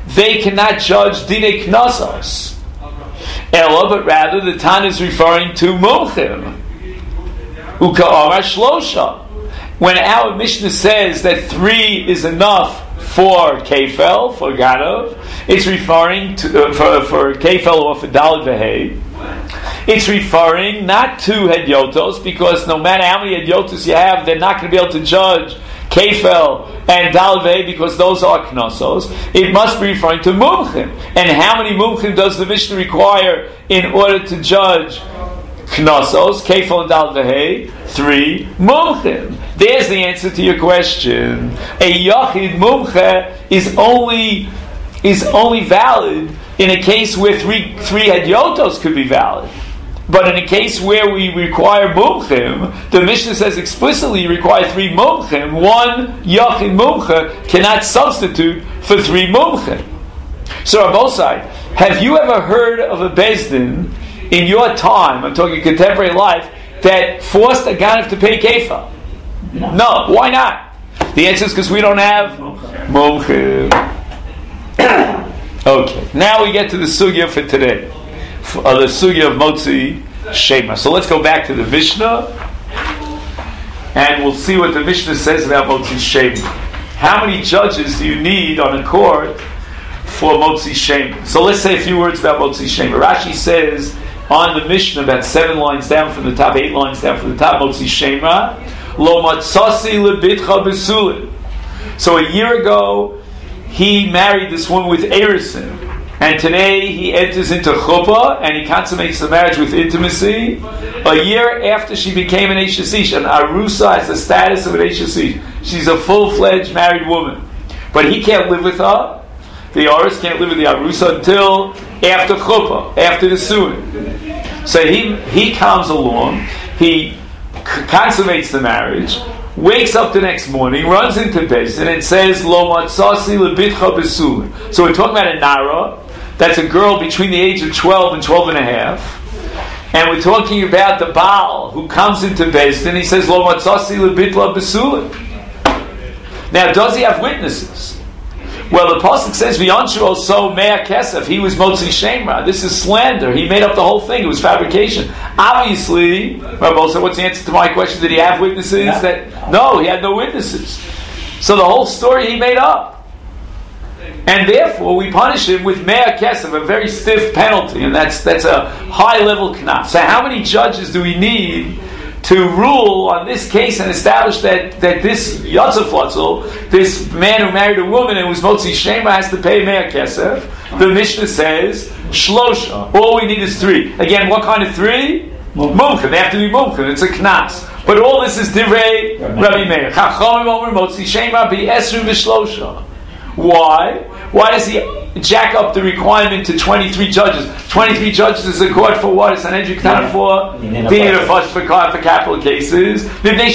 they cannot judge Dine Knossos. Ella, but rather the Tan is referring to Mumchim. Uka'ara Shlosha. When our Mishnah says that three is enough for Kefel, for Ganav, it's referring to, uh, for, for Kefel or for Daled Vehei. It's referring not to Hedyotos, because no matter how many Hedyotos you have, they're not going to be able to judge Kefel and Daled Vehei, because those are Knossos. It must be referring to Mumchim. And how many Mumchim does the Mishnah require in order to judge Knossos, Kefel and Daled Vehei? Three Mumchim. There's the answer to your question. A Yachid Mumche is only is only valid in a case where three three Hedyotos could be valid. But in a case where we require Mumchim, the Mishnah says explicitly you require three Mumchim. One Yachid Mumche cannot substitute for three Mumchim. So Rabosai, have you ever heard of a Beis Din in your time, I'm talking contemporary life, that forced a Ganav to pay Kefah? No. No. Why not? The answer is because we don't have Mumchim. Okay, now we get to the sugya for today. Uh, the sugya of Motzi Shema. So let's go back to the Mishnah, and we'll see what the Mishnah says about Motzi Shema. How many judges do you need on a court for Motzi Shema? So let's say a few words about Motzi Shema. Rashi says on the Mishnah, about seven lines down from the top, eight lines down from the top, Motzi Shema, Lo matzasi lebitcha besulin. So a year ago, he married this woman with Erison. And today he enters into chuppah and he consummates the marriage with intimacy. A year after she became an Eish Ish, an Arusa has the status of an Eish Ish. She's a full-fledged married woman. But he can't live with her. The Aris can't live with the Arusa until after chuppah, after the suin. So he, he comes along, he consummates the marriage, wakes up the next morning, runs into Beis Din and says, Lo matzasi lebitcha besulin. So we're talking about a Nara. That's a girl between the age of twelve and twelve and a half. And we're talking about the Baal who comes into Beis Din and he says, Lo matzasi lebitcha besulin. Now, does he have witnesses? Well, the pasuk says, "V'yanshu also mea kesef." He was motzi shemra. This is slander. He made up the whole thing. It was fabrication. Obviously, Rabbi, so what's the answer to my question? Did he have witnesses? No. That no, he had no witnesses. So the whole story he made up, and therefore we punish him with mea kesef, a very stiff penalty, and that's that's a high level knaf. So how many judges do we need to rule on this case and establish that, that this Yatzaflotzel, this man who married a woman and was Motzi Shema, has to pay Mea Kesef? The Mishnah says, Shlosha. All we need is three. Again, what kind of three? Mumchim. They have to be Mumchim. It's a Knas. But all this is Divrei Rabbi Meir. Chachamim Omer Motzi Shema bi Esru v'Shlosha. Why? Why does he jack up the requirement to twenty-three judges? twenty-three judges is a court for what? It's an edge kind for Dina Nefash for capital cases. What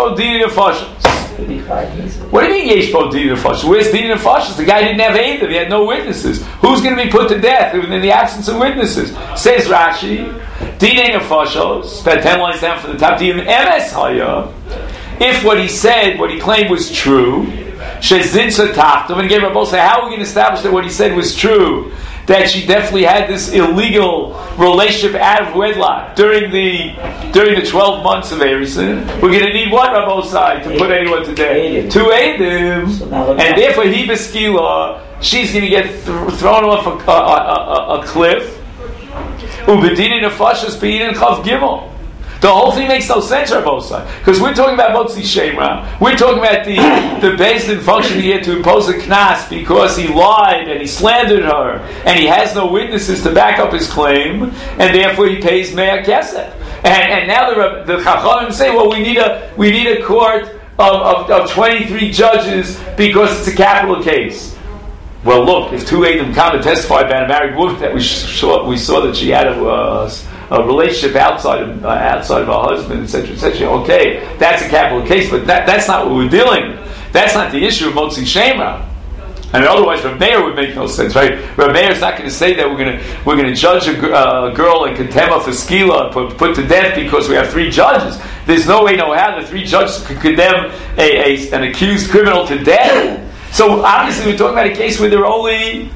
do you mean Yesh Bo Dina Nefash? Where's Dina Nefash? The guy didn't have either. He had no witnesses. Who's going to be put to death in the absence of witnesses? Says Rashi, Dina Nefashos, that ten lines down from the top, Dina Emes Haya. If what he said, what he claimed was true, Shezinsa Tachtum, and again, Rabbi say, how are we going to establish that what he said was true? That she definitely had this illegal relationship out of wedlock during the during the twelve months of Erison. We're going to need what, Rabbi Sai, to put anyone to death? To aid him, and therefore he beskila, she's going to get th- thrown off a, a, a, a cliff. Ubedini nefashos be'inin chav gimel. The whole thing makes no sense, Rabosai, because we're talking about Motzi Shemra. We're talking about the the Beis Din function he had to impose a knas because he lied and he slandered her, and he has no witnesses to back up his claim, and therefore he pays Mea Kesef. And and now the the Chachamim say, well, we need a we need a court of, of, of twenty-three judges because it's a capital case. Well, look, if two Adam come to testify about a married woman that we saw we saw that she had a. Uh, a relationship outside of uh, outside of her husband, et cetera, et cetera. Okay, that's a capital case, but that, that's not what we're dealing with. That's not the issue of Motzi Shemra. And otherwise, Rav Meir would make no sense, right? Rav Meir is not going to say that we're going to we're going to judge a uh, girl in contempt for skila, put, put to death because we have three judges. There's no way, no how the three judges could condemn a, a an accused criminal to death. So obviously, we're talking about a case where there are only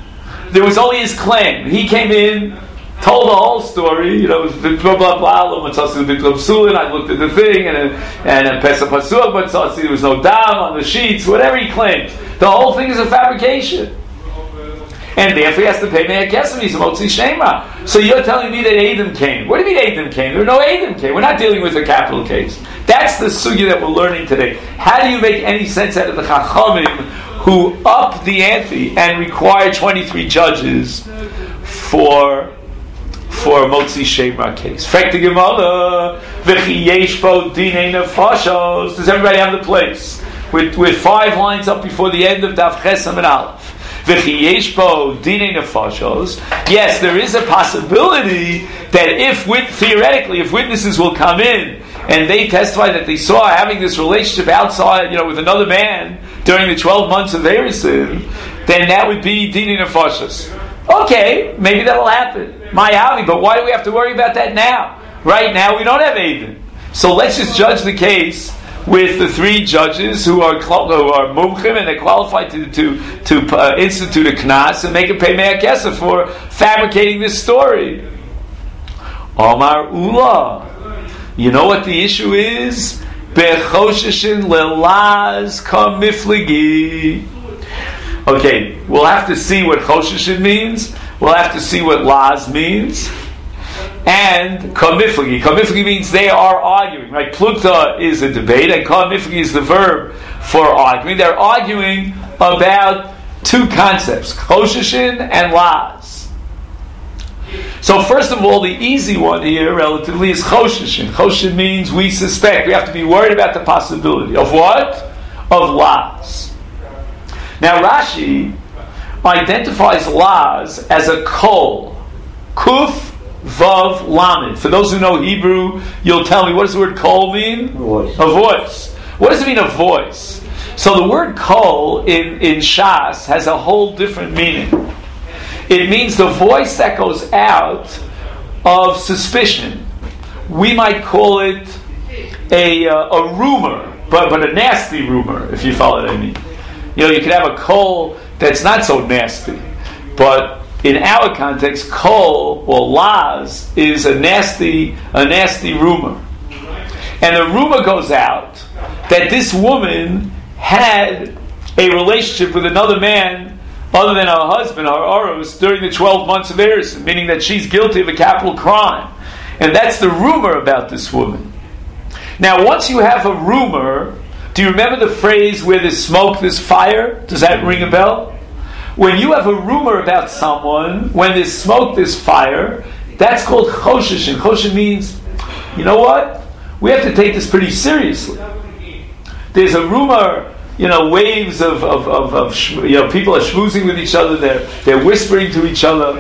there was only his claim. He came in, told the whole story, you know, blah, blah, blah, and I looked at the thing, and and and Pesach Pasuach, but there was no dam on the sheets, whatever he claimed. The whole thing is a fabrication. And therefore he has to pay Me'ah Kesef, he's a Motzi Shema. So you're telling me that Adam came. What do you mean Adam came? There were no Adam came. We're not dealing with a capital case. That's the sugya that we're learning today. How do you make any sense out of the Chachamim who up the ante and require twenty-three judges for for a Motzi Shema case? Frek the Gemara, v'chi yesh bo dinei nefashos. Does everybody have the place? With, with five lines up before the end of Daf Chesam and Aleph. V'chi yesh bo dinei nefashos. Yes, there is a possibility that if, with, theoretically, if witnesses will come in and they testify that they saw having this relationship outside, you know, with another man during the twelve months of Erisin, then that would be dinei nefashos. Okay, maybe that'll happen. My Avi, but why do we have to worry about that now? Right now, we don't have Aiden. So let's just judge the case with the three judges who are who are mumchim and they're qualified to to to uh, institute a knas and make a pay Me'ah Kesef for fabricating this story. Omar Ula. You know what the issue is? Bechoshishin lelaz kamifligi. Okay, we'll have to see what choshishin means. We'll have to see what laz means. And kamifligi. Kamifligi means they are arguing. Right? Plukta is a debate, and kamifligi is the verb for arguing. They're arguing about two concepts, choshishin and laz. So first of all, the easy one here, relatively, is choshishin. Choshishin means we suspect. We have to be worried about the possibility. Of what? Of laz. Now Rashi identifies laz as a kol. Kuf Vav Lamed. For those who know Hebrew, you'll tell me, what does the word kol mean? Voice. A voice. What does it mean, a voice? So the word kol in, in Shas has a whole different meaning. It means the voice that goes out of suspicion. We might call it a, uh, a rumor, but, but a nasty rumor, if you follow what I mean. You know, you could have a kol that's not so nasty, but in our context, kol or laz is a nasty, a nasty rumor, and the rumor goes out that this woman had a relationship with another man other than her husband, her oros, during the twelve months of Eris, meaning that she's guilty of a capital crime, and that's the rumor about this woman. Now, once you have a rumor, do you remember the phrase where there's smoke, there's fire? Does that ring a bell? When you have a rumor about someone, when there's smoke, there's fire, that's called choshishin. Choshishin means, you know what? We have to take this pretty seriously. There's a rumor, you know, waves of, of, of, of you know, people are schmoozing with each other, they're, they're whispering to each other.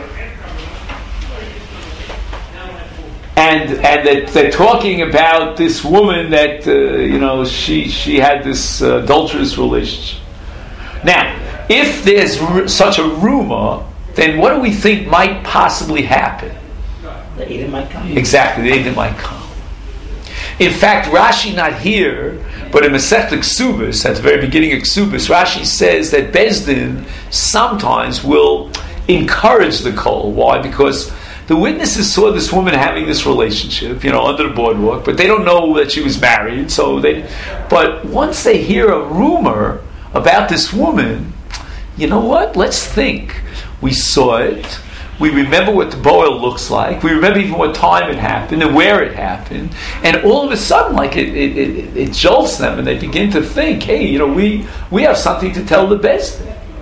And and that they're talking about this woman that, uh, you know, she, she had this uh, adulterous relationship. Now, if there's r- such a rumor, then what do we think might possibly happen? The Edom might come. Exactly, the Edom might come. In fact, Rashi not here, but in Masechta Ksubis, at the very beginning of Ksubis, Rashi says that Beis Din sometimes will encourage the kol. Why? Because the witnesses saw this woman having this relationship, you know, under the boardwalk, but they don't know that she was married. So they, but once they hear a rumor about this woman, you know what? Let's think. We saw it. We remember what the boil looks like. We remember even what time it happened and where it happened. And all of a sudden, like it, it, it, it jolts them, and they begin to think, "Hey, you know, we we have something to tell the best."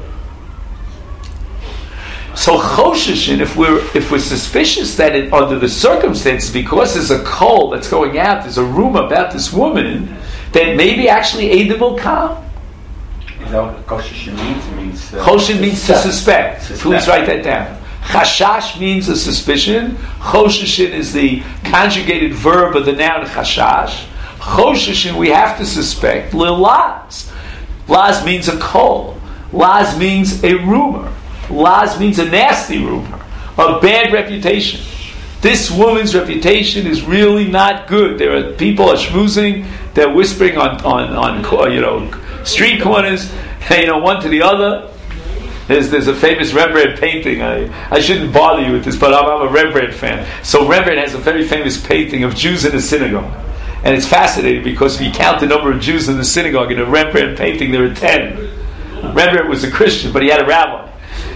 So choshishin, if we're if we're suspicious that it, under the circumstances, because there's a kol that's going out, there's a rumor about this woman, that maybe actually Edom will come. Is that what choshishin means? It means uh, Choshin means to suspect. suspect. Please write that down. Chashash means a suspicion. Choshishin is the conjugated verb of the noun chashash. Choshishin, we have to suspect. Laz. Laz means a kol. Laz means a rumor. Laz means a nasty rumor, a bad reputation. This woman's reputation is really not good. There are people are schmoozing, they're whispering on, on, on you know street corners, you know, one to the other. There's there's a famous Rembrandt painting. I, I shouldn't bother you with this, but I'm, I'm a Rembrandt fan. So Rembrandt has a very famous painting of Jews in a synagogue. And it's fascinating because if you count the number of Jews in the synagogue in a Rembrandt painting, there are ten. Rembrandt was a Christian, but he had a rabbi.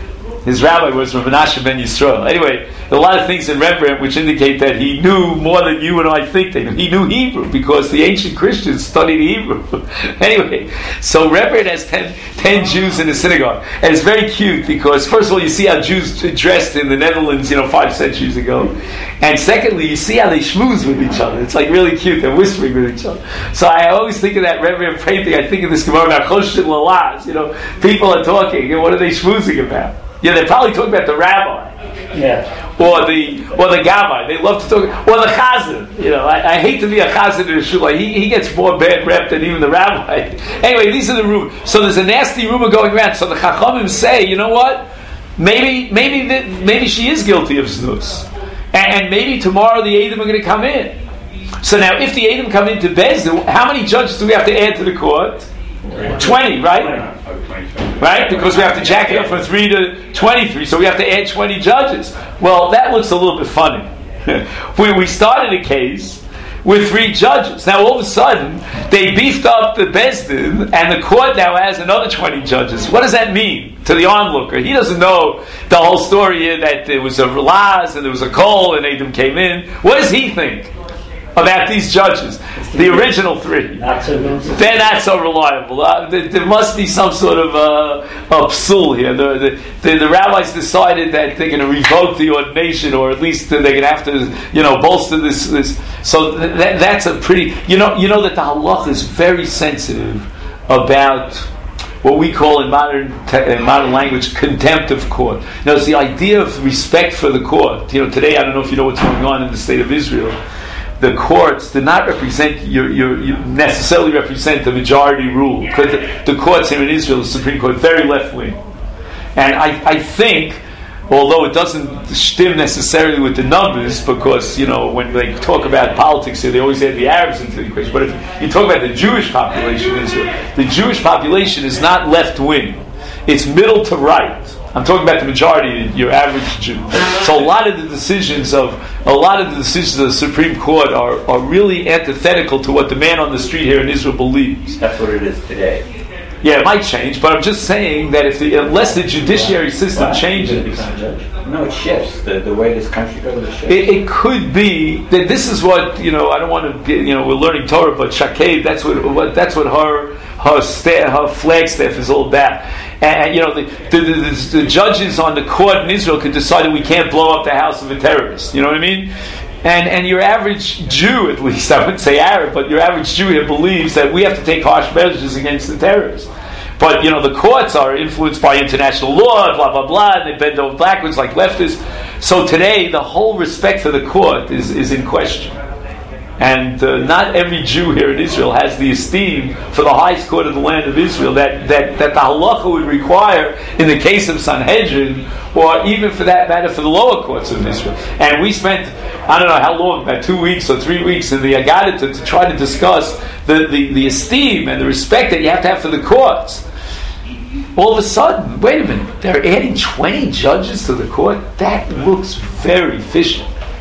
His rabbi was Rav Menashe ben Yisrael. Anyway, there are a lot of things in Rembrandt which indicate that he knew more than you and I think they knew. He knew Hebrew because the ancient Christians studied Hebrew. Anyway, so Rembrandt has ten, ten Jews in the synagogue. And it's very cute because, first of all, you see how Jews dressed in the Netherlands, you know, five centuries ago. And secondly, you see how they schmooze with each other. It's like really cute. They're whispering with each other. So I always think of that Rembrandt painting. I think of this Gemara about Choshen Lalaz. You know, people are talking, and what are they schmoozing about? Yeah, they're probably talking about the rabbi. Yeah. Or the or the gabbai. They love to talk. Or the chazan. You know, I, I hate to be a chazan in a shul. He, he gets more bad rep than even the rabbi. Anyway, these are the rumors. So there's a nasty rumor going around. So the chachamim say, you know what? Maybe maybe the, maybe she is guilty of znus. And, and maybe tomorrow the Eidim are going to come in. So now, if the Eidim come into Beis Din, how many judges do we have to add to the court? twenty, right? Right? Because we have to jack it up from three to twenty-three, so we have to add twenty judges. Well, that looks a little bit funny. we, we started a case with three judges. Now, all of a sudden, they beefed up the Beis Din, and the court now has another twenty judges. What does that mean to the onlooker? He doesn't know the whole story here, that there was a Laz, and there was a Kol, and Adam came in. What does he think about these judges? The original three. Not so They're not so reliable. Uh, there, there must be some sort of uh, a psul here. The, the, the, the rabbis decided that they're going to revoke the ordination, or at least they're going to have to, you know, bolster this. this. So th- that, that's a pretty, you know, you know that the halach is very sensitive about what we call in modern te- in modern language contempt of court. Now, it's the idea of respect for the court. You know, today I don't know if you know what's going on in the state of Israel. The courts do not represent your, your, you necessarily represent the majority rule. Because the, the courts here in Israel, the Supreme Court, very left wing, and I, I think, although it doesn't stem necessarily with the numbers, because you know when they talk about politics here, they always add the Arabs into the equation. But if you talk about the Jewish population in Israel, the Jewish population is not left wing; it's middle to right. I'm talking about the majority, your average Jew. So a lot of the decisions of a lot of the decisions of the Supreme Court are, are really antithetical to what the man on the street here in Israel believes. That's what it is today. Yeah, it might change, but I'm just saying that if the, unless the judiciary system changes, no, it shifts. The the way this country goes, it shifts. It, it could be that this is what you know. I don't want to, get, you know, we're learning Torah, but Shaked, that's what, what that's what her her sta- her flag staff is all about. And, and you know, the the, the the the judges on the court in Israel could decide that we can't blow up the house of a terrorist. You know what I mean? And and your average Jew, at least, I wouldn't say Arab, but your average Jew here believes that we have to take harsh measures against the terrorists. But, you know, the courts are influenced by international law, blah, blah, blah, and they bend over backwards like leftists. So today, the whole respect for the court is, is in question. And uh, not every Jew here in Israel has the esteem for the highest court of the land of Israel that, that, that the halacha would require in the case of Sanhedrin, or even for that matter for the lower courts of Israel. And we spent, I don't know how long, about two weeks or three weeks in the Agadah to, to try to discuss the, the, the esteem and the respect that you have to have for the courts. All of a sudden, wait a minute, they're adding twenty judges to the court? That looks very fishy.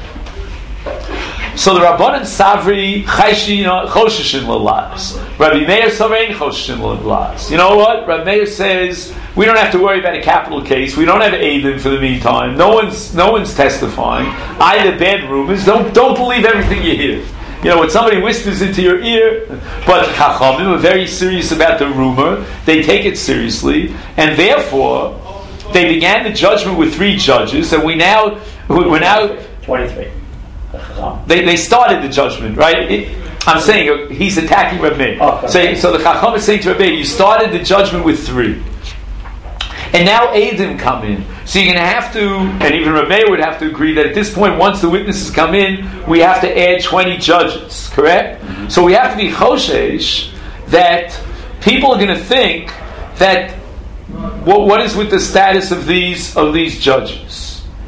So the Rabbanan Savri Choshishin L'Las. Rabbi Meir Savrein Choshishin L'Las. You know what? Rabbi Meir says we don't have to worry about a capital case. We don't have Eidim for the meantime. No one's no one's testifying. Either bad rumors. Don't don't believe everything you hear. You know, when somebody whispers into your ear, but Chachamim are very serious about the rumor. They take it seriously, and therefore they began the judgment with three judges, and we now we're now twenty-three. They they started the judgment, right? It, I'm saying uh, he's attacking Rabbi Meir. Oh, okay. so, so the Chacham is saying to Rabbi Meir, you started the judgment with three, and now Eidim come in. So you're going to have to, and even Rabbi Meir would have to agree that at this point, once the witnesses come in, we have to add twenty judges. Correct? Mm-hmm. So we have to be choshesh that people are going to think that what, what is with the status of these of these judges?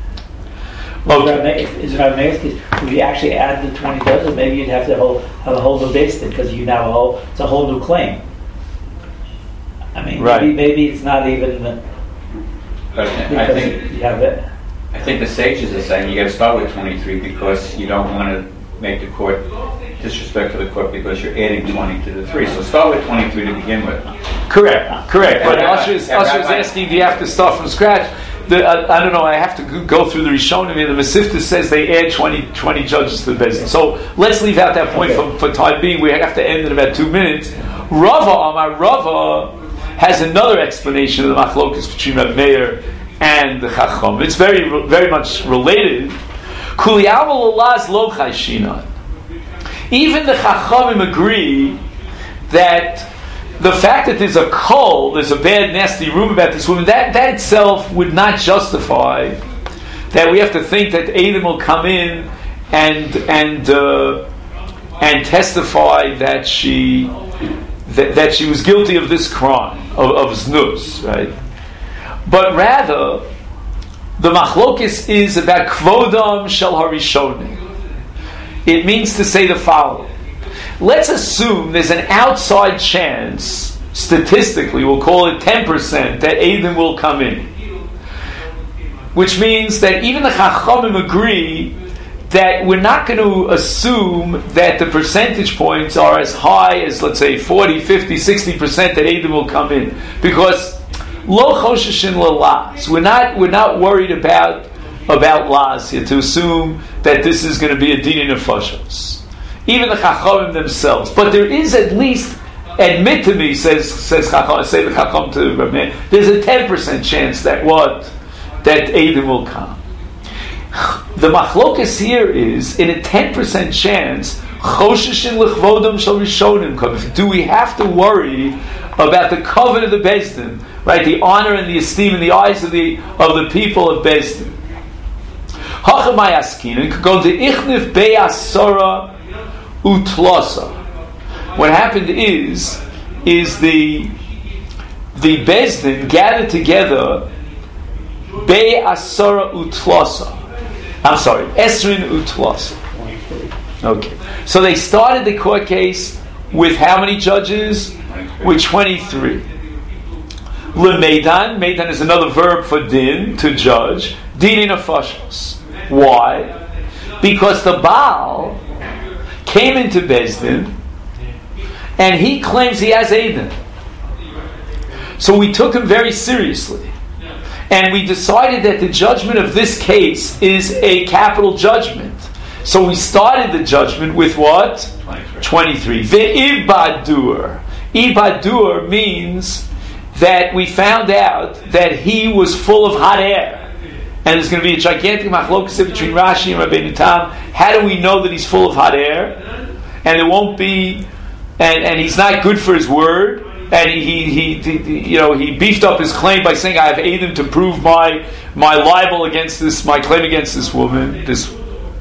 Okay. Is Rabbi Meir's case, if you actually add the twenty judges, maybe you'd have to hold, have a whole new base because you now hold, it's a whole new claim. I mean, right. maybe, maybe it's not even, the, But I Because think you have it. I think the sages are saying you got to start with twenty-three because you don't want to make the court disrespect to the court because you're adding twenty to the three. So start with twenty-three to begin with. Correct, correct. But Yeah, Usher is, yeah, Usher is Rabbi- asking, do you have to start from scratch? The, I, I don't know, I have to go- go through the Rishonim here. The Mesivta says they add twenty, twenty judges to the Beis Din. So let's leave out that point Okay. for, for time being. We have to end in about two minutes. Rava, Amar Rava, has another explanation of the Machlokas between Reb Meir and the Chacham. It's very, very much related. Kuli aval alaz lo chayshinan. Even the Chachamim agree that the fact that there's a kol, there's a bad, nasty rumor about this woman, that, that itself would not justify that we have to think that Adam will come in and and uh, and testify that she that, that she was guilty of this crime of, of znus, right? But rather, the machlokis is about kvodam shel harishonim. It means to say the following. Let's assume there's an outside chance, statistically, we'll call it ten percent, that Adam will come in. Which means that even the Chachamim agree that we're not going to assume that the percentage points are as high as, let's say, forty, fifty, sixty percent that Adam will come in. Because lo chosheshin lalas. We're not, we're not worried about, about las here to assume that this is going to be a din of nefashos. Even the Chachamim themselves. But there is at least, admit to me, says says Chacham, say the Chacham to Reb Meir, there's a ten percent chance that what? That Adam will come. The machlokas here is, in a ten percent chance, Chosheshin l'chvodam shel rishonim come. Do we have to worry about the covenant of the Beis Din, right? The honor and the esteem in the eyes of the of the people of Beis Din. Hachamay askinen could go to ichnif be'asora utlosa. What happened is, is the the Beis Din gathered together be'asora utlosa. I'm sorry, esrin utlosa. Okay, so they started the court case with how many judges? With twenty-three. L'meidan, meidan is another verb for din, to judge. Din nefashos. Why? Because the Baal came into Beis Din and he claims he has Eidim. So we took him very seriously. And we decided that the judgment of this case is a capital judgment. So we started the judgment with what? twenty-three. Ve'ibadur. Ibadur means that we found out that he was full of hot air. And there's going to be a gigantic machlokas between Rashi and Rabbeinu Tam. How do we know that he's full of hot air? And it won't be, and, and he's not good for his word. And he, he, he, you know, he beefed up his claim by saying, "I have aided to prove my my libel against this, my claim against this woman." This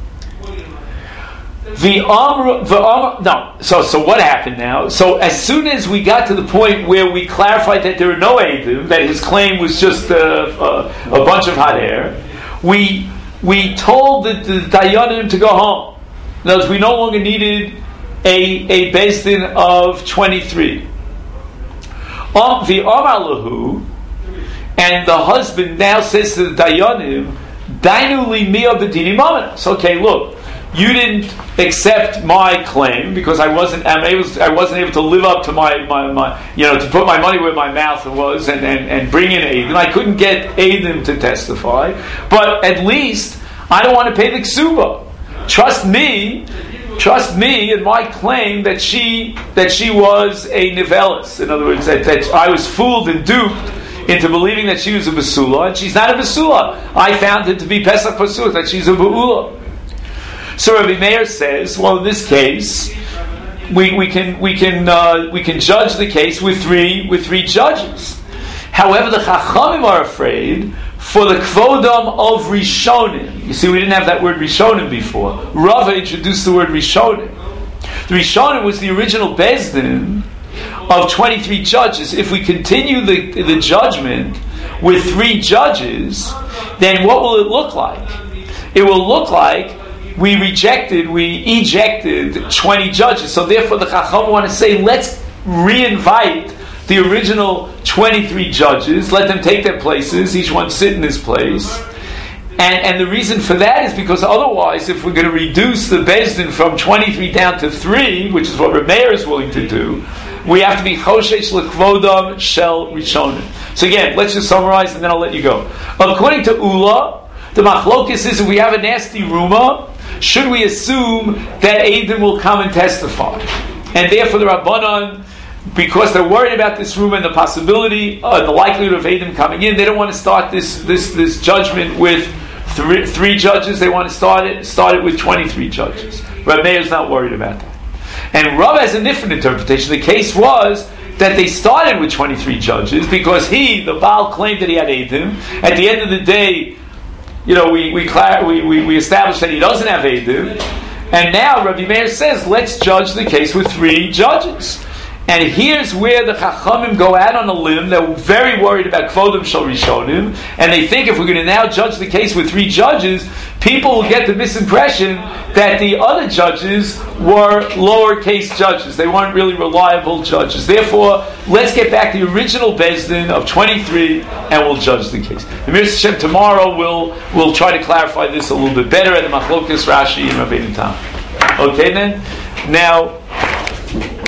the um, the um, no. So so what happened now? So as soon as we got to the point where we clarified that there were no aidim, that his claim was just a, a, a bunch of hot air, we we told the, the dayanim to go home. In other words, we no longer needed a a Beis Din of twenty-three. Um, the Amalahu, and the husband now says to the dayanim, "Dainu li mia b'dini mamanos." Okay, look. You didn't accept my claim because I wasn't I'm able to, I wasn't able to live up to my, my, my you know to put my money where my mouth was and, and, and bring in Aiden. I couldn't get Aiden to testify, but at least I don't want to pay the ksuba. Trust me, trust me in my claim that she that she was a nivelis. In other words, that, that I was fooled and duped into believing that she was a basula, and she's not a basula. I found it to be Pesach Pasuk, that she's a ba'ula. So Rabbi Meir says, well, in this case, we, we can we can uh, we can judge the case with three with three judges. However, the Chachamim are afraid for the kvodam of Rishonim. You see, we didn't have that word Rishonim before. Rava introduced the word Rishonim. The Rishonim was the original Beis Din of twenty-three judges. If we continue the the judgment with three judges, then what will it look like? It will look like we rejected, we ejected twenty judges. So therefore the Chacham want to say, let's reinvite the original twenty-three judges, let them take their places, each one sit in his place. And, and the reason for that is because otherwise, if we're going to reduce the Beis Din from twenty-three down to three, which is what Reb Meir is willing to do, we have to be Choshesh L'Kvodam Shel Rishonim. So again, let's just summarize and then I'll let you go. According to Ula, the Machlokes is if we have a nasty rumor, should we assume that Eidim will come and testify? And therefore the Rabbanan, because they're worried about this rumor and the possibility, uh, the likelihood of Eidim coming in, they don't want to start this this this judgment with three, three judges. They want to start it start it with twenty-three judges. Reb Meir is not worried about that. And Rav has a different interpretation. The case was that they started with twenty-three judges because he, the Baal, claimed that he had Eidim. At the end of the day, you know, we we we, we, we established that he doesn't have Eidim. And now Rabbi Meir says, let's judge the case with three judges. And here's where the Chachamim go out on a limb. They're very worried about Kvodim Shel Rishonim, and they think if we're going to now judge the case with three judges, people will get the misimpression that the other judges were lowercase judges. They weren't really reliable judges. Therefore, let's get back to the original Beis Din of twenty-three, and we'll judge the case. The Mir Hashem tomorrow will will try to clarify this a little bit better at the Machlokes Rashi and Rabbeinu Tam. Okay, then now.